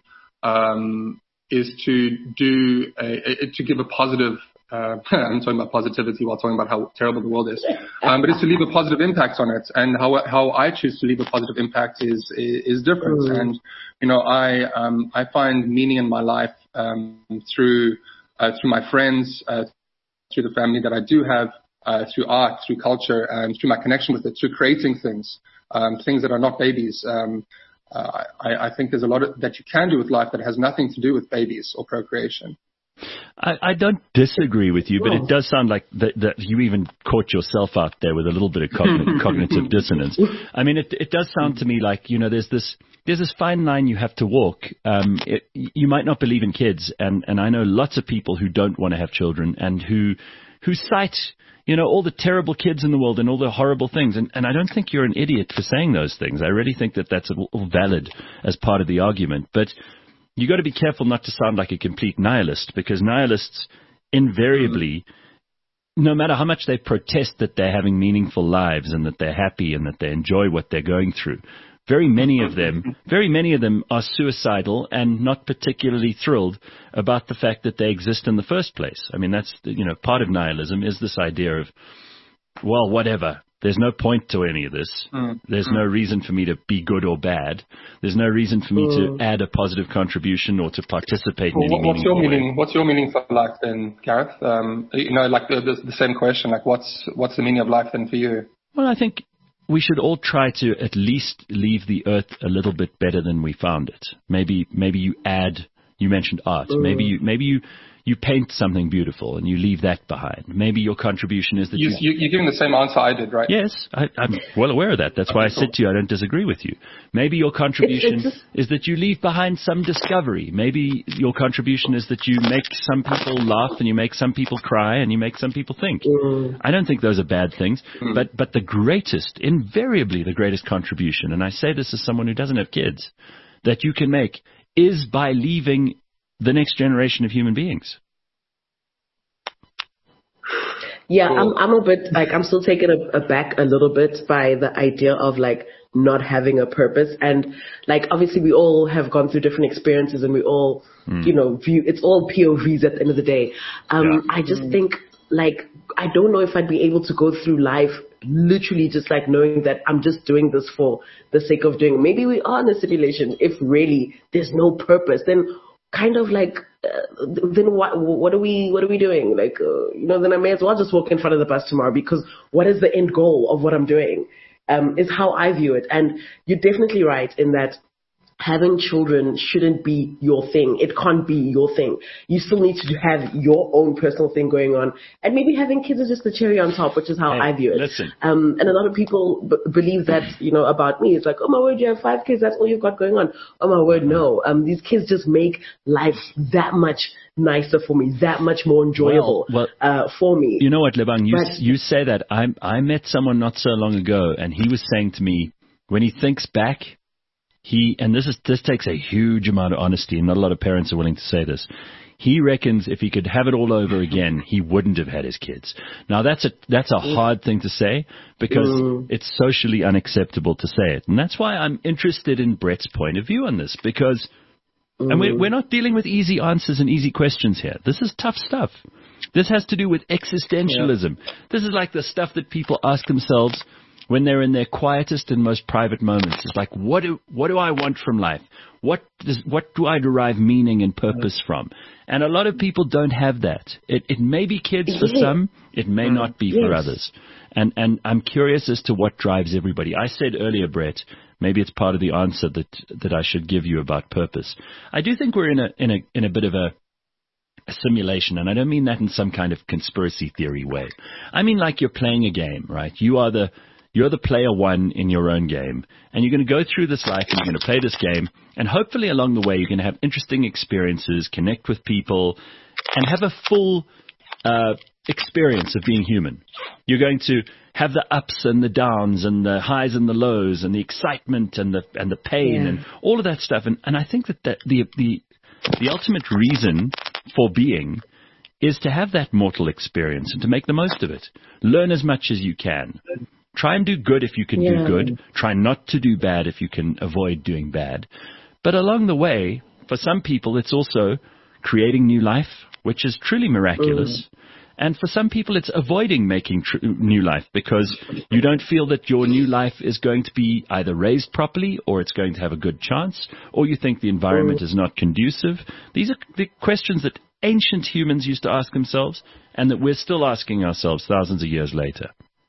um, is to do a, a, to give a positive. Uh, I'm talking about positivity while talking about how terrible the world is. Um, but it's to leave a positive impact on it, and how how I choose to leave a positive impact is is, is different. Mm. And you know, I um, I find meaning in my life um, through uh, through my friends, uh, through the family that I do have, uh, through art, through culture, and through my connection with it, through creating things, um, things that are not babies. Um, uh, I, I think there's a lot of, that you can do with life that has nothing to do with babies or procreation. I, I don't disagree with you, but Oh. it does sound like that, that you even caught yourself out there with a little bit of cogn- cognitive dissonance. I mean, it, it does sound to me like, you know, there's this there's this fine line you have to walk. Um, it, you might not believe in kids, and, and I know lots of people who don't want to have children and who who cite, you know, all the terrible kids in the world and all the horrible things. And, and I don't think you're an idiot for saying those things. I really think that that's all valid as part of the argument. But you got to be careful not to sound like a complete nihilist, because nihilists invariably, no matter how much they protest that they're having meaningful lives and that they're happy and that they enjoy what they're going through, very many of them, very many of them are suicidal and not particularly thrilled about the fact that they exist in the first place. I mean, that's, you know, part of nihilism is this idea of, well, whatever. There's no point to any of this. Mm. There's no reason for me to be good or bad. There's no reason for me Mm. to add a positive contribution or to participate in Well, any what- what's your meaningful way. meaning? What's your meaning for life then, Gareth? Um, you know, like the, the, the same question. Like, what's what's the meaning of life then for you? Well, I think we should all try to at least leave the earth a little bit better than we found it. Maybe, maybe you add, You mentioned art. Mm. Maybe you, maybe you, you paint something beautiful and you leave that behind. Maybe your contribution is that You, you... you, you're giving the same answer I did, right? Yes, I, I'm well aware of that. That's why I said to you I don't disagree with you. Maybe your contribution It's- it's is that you leave behind some discovery. Maybe your contribution is that you make some people laugh and you make some people cry and you make some people think. Mm. I don't think those are bad things, Mm. but, but the greatest, invariably the greatest contribution, and I say this as someone who doesn't have kids, that you can make is by leaving the next generation of human beings. Yeah, Cool. I'm I'm a bit like I'm still taken a- aback a little bit by the idea of like not having a purpose, and like obviously we all have gone through different experiences and we all you know view it's all P O Vs at the end of the day. Um, Yeah. I just think like I don't know if I'd be able to go through life literally just like knowing that I'm just doing this for the sake of doing it. Maybe we are in a simulation if really there's no purpose, then kind of like uh, then what what are we what are we doing, like uh, you know then I may as well just walk in front of the bus tomorrow, because what is the end goal of what I'm doing, um, is how I view it. And you're definitely right in that having children shouldn't be your thing. It can't be your thing. You still need to have your own personal thing going on. And maybe having kids is just the cherry on top, which is how Hey, I view it. listen. Um, and a lot of people b- believe that, you know, about me. It's like, oh my word, you have five kids. That's all you've got going on. Oh my word, no. Um, these kids just make life that much nicer for me, that much more enjoyable Well, uh, for me. You know what, Lebang, you, But- you say that. I, I met someone not so long ago, and he was saying to me, when he thinks back, he, and this is, this takes a huge amount of honesty, and not a lot of parents are willing to say this. He reckons if he could have it all over again, he wouldn't have had his kids. Now that's a, that's a hard thing to say, because Mm. it's socially unacceptable to say it. And that's why I'm interested in Brett's point of view on this, because, and we're, we're not dealing with easy answers and easy questions here. This is tough stuff. This has to do with existentialism. This is like the stuff that people ask themselves when they're in their quietest and most private moments. It's like, what do what do I want from life? What does what do I derive meaning and purpose from? And a lot of people don't have that. It it may be kids for Yeah. some, it may not be for Yes. others. And and I'm curious as to what drives everybody. I said earlier, Brett, maybe it's part of the answer that that I should give you about purpose. I do think we're in a in a in a bit of a a simulation, and I don't mean that in some kind of conspiracy theory way. I mean like you're playing a game, right? You are the You're the player one in your own game, and you're going to go through this life and you're going to play this game, and hopefully along the way you're going to have interesting experiences, connect with people, and have a full uh, experience of being human. You're going to have the ups and the downs and the highs and the lows and the excitement and the and the pain Yeah. and all of that stuff. And, and I think that, that the the the ultimate reason for being is to have that mortal experience and to make the most of it. Learn as much as you can. Try and do good if you can Yeah. do good. Try not to do bad if you can avoid doing bad. But along the way, for some people, it's also creating new life, which is truly miraculous. And for some people, it's avoiding making tr- new life because you don't feel that your new life is going to be either raised properly or it's going to have a good chance, or you think the environment is not conducive. These are the questions that ancient humans used to ask themselves and that we're still asking ourselves thousands of years later.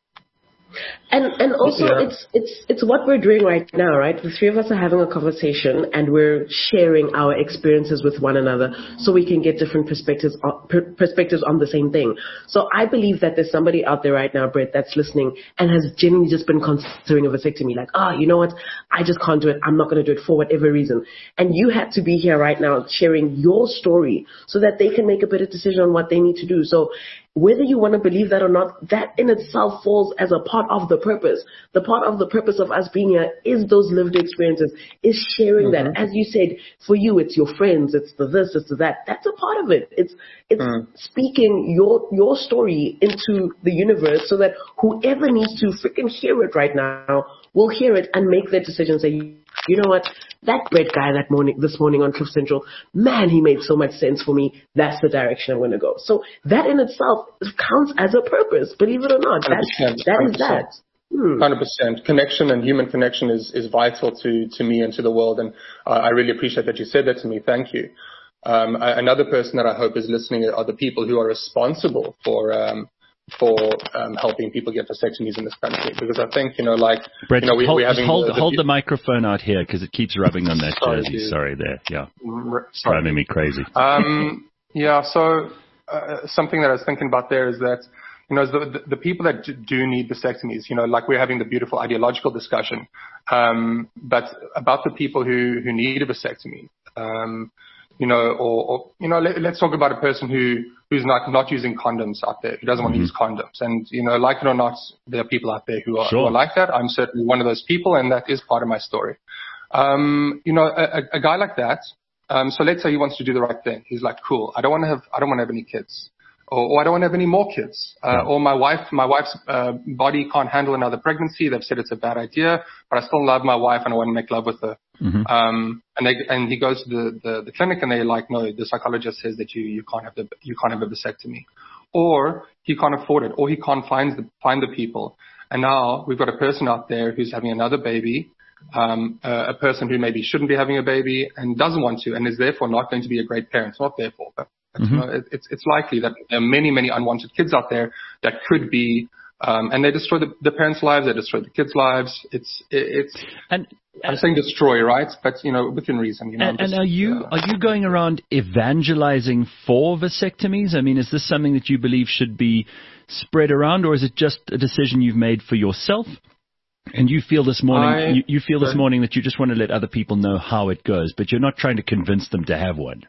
And and also Yeah. it's it's it's what we're doing right now, right? The three of us are having a conversation and we're sharing our experiences with one another, so we can get different perspectives on, per, perspectives on the same thing. So I believe that there's somebody out there right now, Brett, that's listening and has genuinely just been considering a vasectomy. Like, ah, oh, you know what? I just can't do it. I'm not going to do it for whatever reason. And you had to be here right now sharing your story so that they can make a better decision on what they need to do. So whether you want to believe that or not, that in itself falls as a part of the purpose. The part of the purpose of us being here is those lived experiences, is sharing Mm-hmm. that. As you said, for you, it's your friends, it's the this, it's the that. That's a part of it. It's it's Mm. speaking your your story into the universe so that whoever needs to freaking hear it right now will hear it and make their decision. Say, you know what? That Brett guy that morning, this morning on Cliff Central, man, he made so much sense for me. That's the direction I'm going to go. So that in itself counts as a purpose, believe it or not. That, one hundred percent, that one is hundred that. percent. Hmm. one hundred percent. Connection and human connection is, is vital to, to me and to the world. And uh, I really appreciate that you said that to me. Thank you. Um, I, another person that I hope is listening are the people who are responsible for, um, for um, helping people get vasectomies in this country, because I think, you know, like, Brett, you know, we, hold, we're having hold, the, the, hold the microphone out here because it keeps rubbing on that Sorry, jersey. dude. Sorry there. Yeah. Sorry. It's driving me crazy. Um, yeah, so uh, something that I was thinking about there is that, you know, the, the, the people that do need vasectomies, you know, like we're having the beautiful ideological discussion, um, but about the people who, who need a vasectomy, um, you know, or, or you know, let, let's talk about a person who, who's not, not using condoms out there, who doesn't want to use condoms. And, you know, like it or not, there are people out there who are, Sure. who are like that. I'm certainly one of those people, and that is part of my story. Um, you know, a, a guy like that, um, so let's say he wants to do the right thing. He's like, cool, I don't want to have, I don't want to have any kids. Or, or I don't want to have any more kids. Uh, or my wife, my wife's uh, body can't handle another pregnancy. They've said it's a bad idea, but I still love my wife and I want to make love with her. Mm-hmm. Um, and they, and he goes to the, the, the clinic and they're like, no, the psychologist says that you, you can't have the, you can't have a vasectomy. Or he can't afford it, or he can't find the, find the people. And now we've got a person out there who's having another baby, um, uh, a person who maybe shouldn't be having a baby and doesn't want to, and is therefore not going to be a great parent. Not therefore, but Mm-hmm. You know, it, it's, it's likely that there are many, many unwanted kids out there that could be, um, and they destroy the, the parents' lives, they destroy the kids' lives. It's, it, it's, and, I'm saying destroy, right? But, you know, within reason, you know. And, just, and are you, uh, are you going around evangelizing for vasectomies? I mean, is this something that you believe should be spread around, or is it just a decision you've made for yourself? And you feel this morning, I, you, you feel this morning that you just want to let other people know how it goes, but you're not trying to convince them to have one.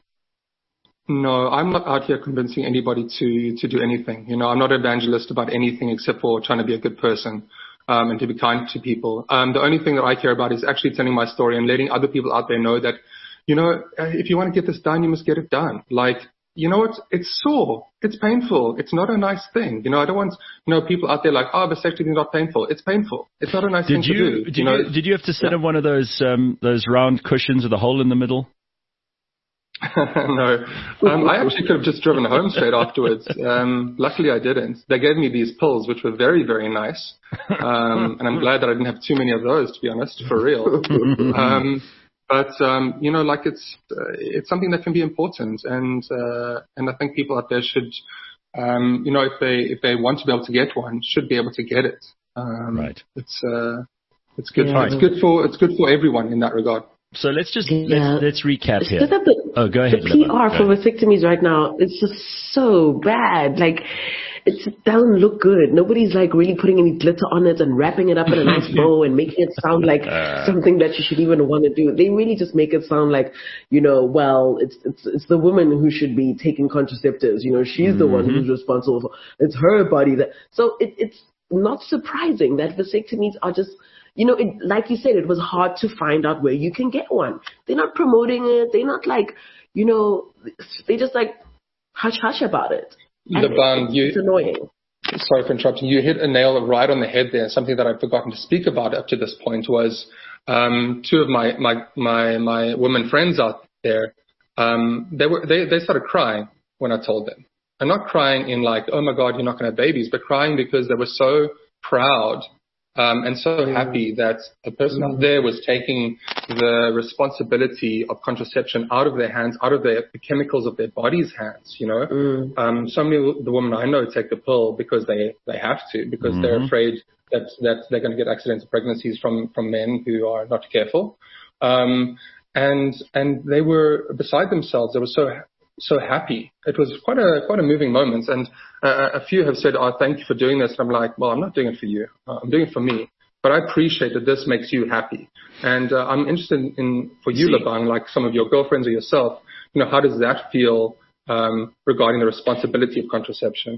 No, I'm not out here convincing anybody to, to do anything. You know, I'm not an evangelist about anything except for trying to be a good person, um, and to be kind to people. Um, the only thing that I care about is actually telling my story and letting other people out there know that, you know, if you want to get this done, you must get it done. Like, you know what? It's sore. It's painful. It's not a nice thing. You know, I don't want, you know, people out there like, oh, vasectomy is not painful. It's painful. It's not a nice did thing you, to do. Did you, you, know? did you have to sit yeah. on one of those, um, those round cushions with a hole in the middle? No, um, I actually could have just driven home straight afterwards. Um, luckily I didn't. They gave me these pills, which were very, very nice. Um, and I'm glad that I didn't have too many of those, to be honest, for real. Um, but, um, you know, like it's, uh, it's something that can be important. And, uh, and I think people out there should, um, you know, if they, if they want to be able to get one, should be able to get it. Um, right. It's, uh, it's good. Yeah. It's good for, it's good for everyone in that regard. So let's just Yeah. let's, let's recap It's here. just that the, oh, go ahead. the P R Go for ahead. vasectomies right now, it's just so bad. Like, it doesn't look good. Nobody's like really putting any glitter on it and wrapping it up in a nice bow and making it sound like Uh. something that you should even want to do. They really just make it sound like, you know, well, it's it's it's the woman who should be taking contraceptives. You know, she's mm-hmm. the one who's responsible for. It's her body that. So it, it's not surprising that vasectomies are just. You know, it, like you said, it was hard to find out where you can get one. They're not promoting it. They're not like, you know, they just like hush hush about it. And Laban, it's, you, it's annoying. Sorry for interrupting. You hit a nail right on the head there. Something that I'd forgotten to speak about up to this point was um, two of my, my, my, my women friends out there. Um, they were they, they started crying when I told them. And not crying in like, oh my God, you're not going to have babies, but crying because they were so proud Um, and so happy that a person out there was taking the responsibility of contraception out of their hands, out of their, the chemicals of their body's hands, you know. Mm. Um, so many of the women I know take the pill because they, they have to, because mm-hmm. they're afraid that, that they're going to get accidental pregnancies from, from men who are not careful. Um, and, and they were beside themselves. They were so so happy. It was quite a quite a moving moment, and uh, a few have said, "Oh, thank you for doing this." And I'm like, "Well, I'm not doing it for you. Uh, I'm doing it for me." But I appreciate that this makes you happy, and uh, I'm interested in, in for you, Laban, like some of your girlfriends or yourself. You know, how does that feel um, regarding the responsibility of contraception?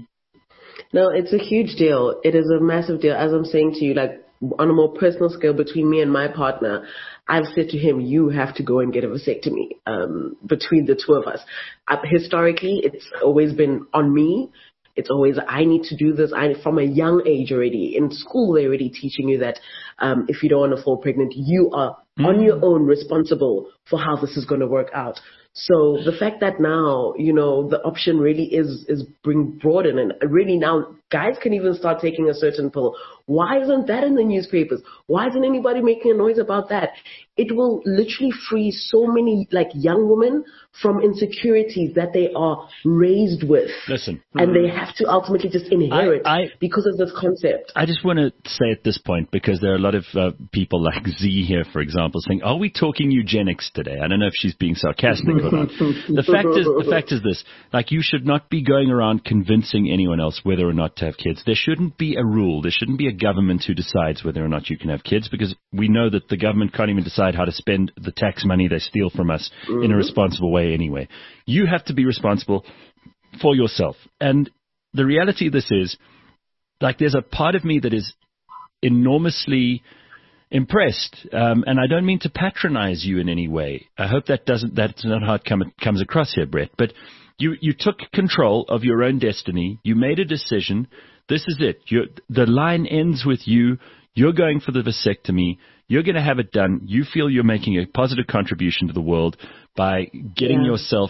No, it's a huge deal. It is a massive deal. As I'm saying to you, like on a more personal scale, between me and my partner, I've said to him, you have to go and get a vasectomy um, between the two of us. Uh, historically, it's always been on me. It's always, I need to do this. I, from a young age already, in school, they're already teaching you that um, if you don't want to fall pregnant, you are mm. on your own responsible for how this is going to work out. So the fact that now, you know, the option really is, is bring broaden, and really now guys can even start taking a certain pill Why isn't that in the newspapers? Why isn't anybody making a noise about that? It will literally free so many like young women from insecurities that they are raised with. Listen. And they have to ultimately just inherit I, I, because of this concept. I just want to say at this point, because there are a lot of uh, people like Z here, for example, saying, are we talking eugenics today? I don't know if she's being sarcastic or not. The fact is, the fact is this, like you should not be going around convincing anyone else whether or not to have kids. There shouldn't be a rule. There shouldn't be a government who decides whether or not you can have kids, because we know that the government can't even decide how to spend the tax money they steal from us mm-hmm. in a responsible way anyway. You have to be responsible for yourself. And the reality of this is, like, there's a part of me that is enormously impressed, um, and I don't mean to patronize you in any way. I hope that doesn't, that's not how it come, comes across here, Brett, but you, you took control of your own destiny. You made a decision. This is it. You're, the line ends with you. You're going for the vasectomy. You're going to have it done. You feel you're making a positive contribution to the world by getting yeah. yourself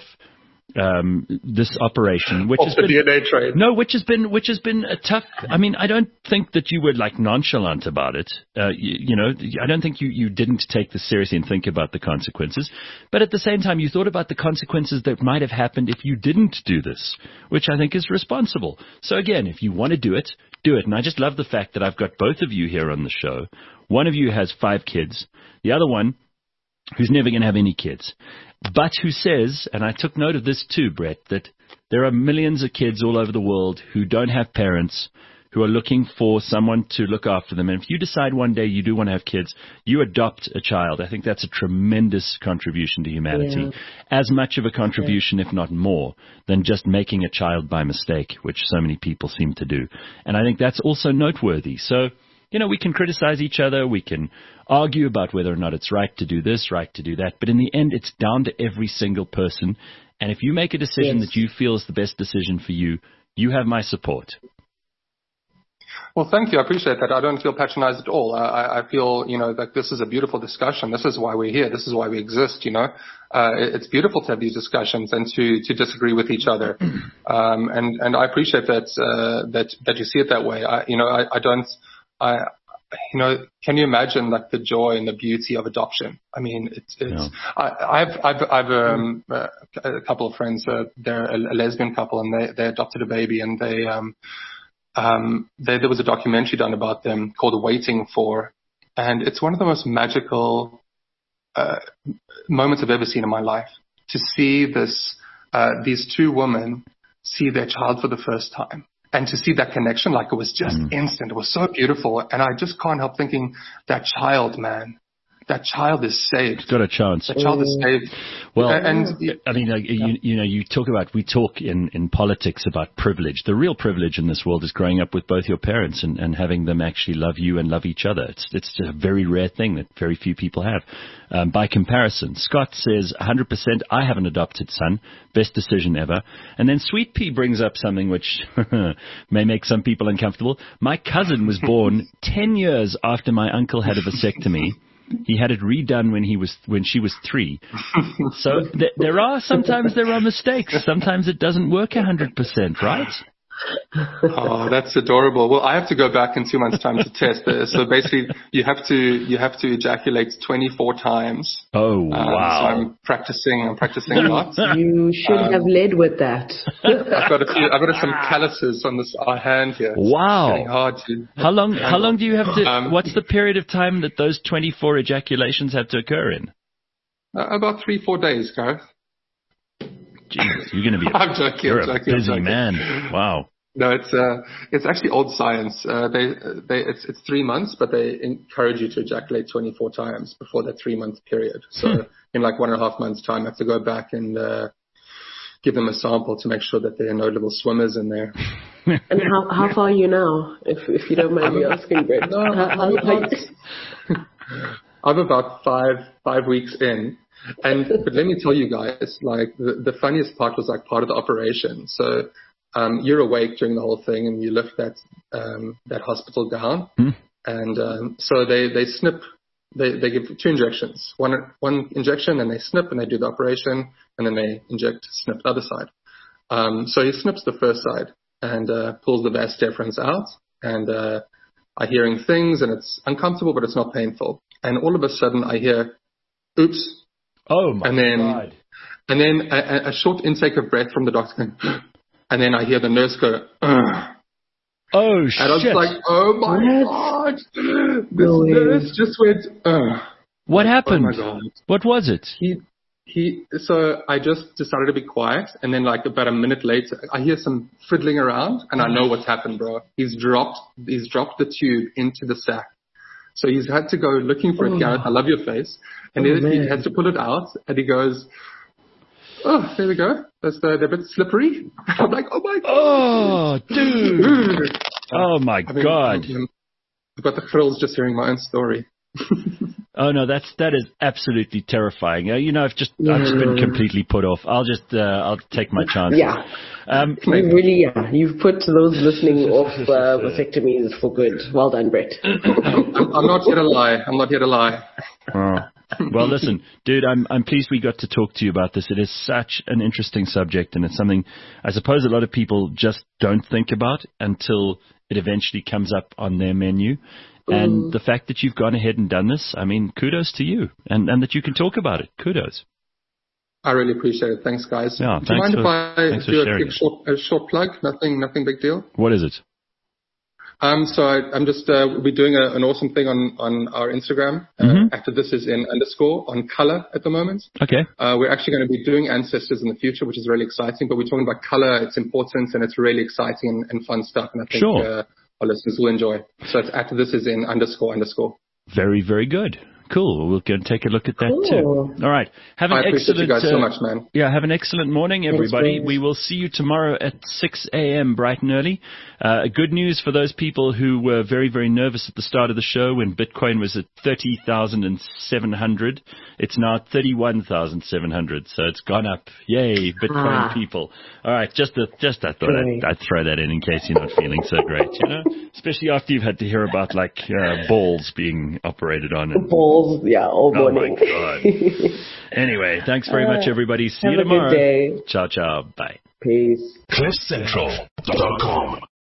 um, this operation, which Off has the been D N A trade. No, which has been which has been a tough. I mean, I don't think that you were like nonchalant about it. Uh, you, you know, I don't think you, you didn't take this seriously and think about the consequences. But at the same time, you thought about the consequences that might have happened if you didn't do this, which I think is responsible. So again, if you want to do it, do it. And I just love the fact that I've got both of you here on the show. One of you has five kids. The other one, who's never going to have any kids, but who says, and I took note of this too, Brett, that there are millions of kids all over the world who don't have parents, who are looking for someone to look after them. And if you decide one day you do want to have kids, you adopt a child. I think that's a tremendous contribution to humanity, yeah. as much of a contribution, yeah. if not more, than just making a child by mistake, which so many people seem to do. And I think that's also noteworthy. So, you know, we can criticize each other. We can argue about whether or not it's right to do this, right to do that. But in the end, it's down to every single person. And if you make a decision yes. that you feel is the best decision for you, you have my support. Well, thank you. I appreciate that. I don't feel patronized at all. I, I feel, you know, that this is a beautiful discussion. This is why we're here. This is why we exist, you know. Uh, it's beautiful to have these discussions and to, to disagree with each other. Um, and, and I appreciate that, uh, that, that you see it that way. I, you know, I, I don't, I, you know, can you imagine like the joy and the beauty of adoption? I mean, it's, it's, no. I, I've, I've, I've, um, uh, a couple of friends, uh, they're a, a lesbian couple and they, they adopted a baby and they, um, um, they, there was a documentary done about them called Waiting For, and it's one of the most magical, uh, moments I've ever seen in my life to see this, uh, these two women see their child for the first time. And to see that connection, like it was just mm. instant. It was so beautiful. And I just can't help thinking that child, man, that child is saved. It's got a chance. That child is saved. Well, and I mean, like, yeah. you, you know, you talk about, we talk in, in politics about privilege. The real privilege in this world is growing up with both your parents and, and having them actually love you and love each other. It's, it's a very rare thing that very few people have. Um, by comparison, Scott says one hundred percent, I have an adopted son. Best decision ever. And then Sweet Pea brings up something which may make some people uncomfortable. My cousin was born ten years after my uncle had a vasectomy. He had it redone when he was when she was three. So th- there are sometimes there are mistakes. Sometimes it doesn't work a hundred percent, right? Oh, that's adorable. Well, I have to go back in two months' time to test this. So basically, you have to you have to ejaculate twenty-four times. Oh, wow! Um, so I'm practicing. I'm practicing a lot. You should um, have led with that. I've got a few. I've got some calluses on this our hand here. Wow! It's getting hard to. How long? How long do you have to? Um, what's the period of time that those twenty-four ejaculations have to occur in? Uh, about three, four days, Gareth. Jesus, you're going to be a, I'm joking, you're I'm a joking, busy I'm man. Wow. No, it's uh, it's actually old science. Uh, they they it's it's three months, but they encourage you to ejaculate twenty-four times before that three month period. So hmm. in like one and a half months' time, I have to go back and uh, give them a sample to make sure that there are no little swimmers in there. And how how far are you now, if if you don't mind me asking, Brett? No, I'm, I'm, about, I'm about five five weeks in. And but let me tell you guys, like the, the funniest part was like part of the operation. So um, you're awake during the whole thing, and you lift that um, that hospital gown, hmm. and um, so they they snip, they they give two injections, one one injection, and they snip, and they do the operation, and then they inject, snip the other side. Um, so he snips the first side and uh, pulls the vas deferens out, and uh, I'm hearing things and it's uncomfortable, but it's not painful. And all of a sudden I hear, oops. Oh my and then, God. And then a, a short intake of breath from the doctor going, and then I hear the nurse go, ugh. Oh, and shit. I was like, oh my What? God. This No way. nurse just went, ugh. What happened? Oh my God. What was it? He, he, so I just decided to be quiet. And then like about a minute later, I hear some fiddling around and I know what's happened, bro. He's dropped, he's dropped the tube into the sack. So he's had to go looking for it. Gareth, I love your face. And Oh, he, he man. has to pull it out and he goes, oh, there we go. That's the, they're a bit slippery. I'm like, oh my God. Oh, dude. Oh my I mean, God. I've got the thrills just hearing my own story. Oh no, that's that is absolutely terrifying. Uh, you know, I've just I've just been completely put off. I'll just uh, I'll take my chances. Yeah. Um, You really, yeah. You've put those listening off uh, vasectomies for good. Well done, Brett. I'm, I'm not here to lie. I'm not here to lie. oh. Well, listen, dude, I'm I'm pleased we got to talk to you about this. It is such an interesting subject, and it's something I suppose a lot of people just don't think about until it eventually comes up on their menu. And Mm. the fact that you've gone ahead and done this, I mean, kudos to you, and and that you can talk about it. Kudos. I really appreciate it. Thanks, guys. Yeah, Do you mind thanks if for- I thanks for do a sharing quick it. short, a short plug? Nothing, nothing big deal. What is it? Um, so I, I'm just uh, we're doing a, an awesome thing on on our Instagram. Uh, Mhm. After this is in underscore on color at the moment. Okay. Uh, we're actually going to be doing ancestors in the future, which is really exciting. But we're talking about color, its importance, and it's really exciting and, and fun stuff. And I think Sure. uh, our listeners will enjoy. So it's after this is in underscore underscore. Very, very good. Cool. We'll go and take a look at that Cool. too. All right. Have an I appreciate excellent. you guys so uh, much, man. Yeah, have an excellent morning, everybody. Thanks. We will see you tomorrow at six a.m. bright and early. Uh, good news for those people who were very, very nervous at the start of the show when Bitcoin was at thirty thousand seven hundred. It's now at thirty-one thousand seven hundred, so it's gone up. Yay, Bitcoin Ah. people. All right, just a, just I thought Great. I'd, I'd throw that in in case you're not feeling so great, you know? Especially after you've had to hear about, like, uh, balls being operated on. And, Balls, yeah, all oh, my morning. God. Anyway, thanks very much, everybody. See Have you a good tomorrow. day. Ciao, ciao. Bye. Peace. cliff central dot com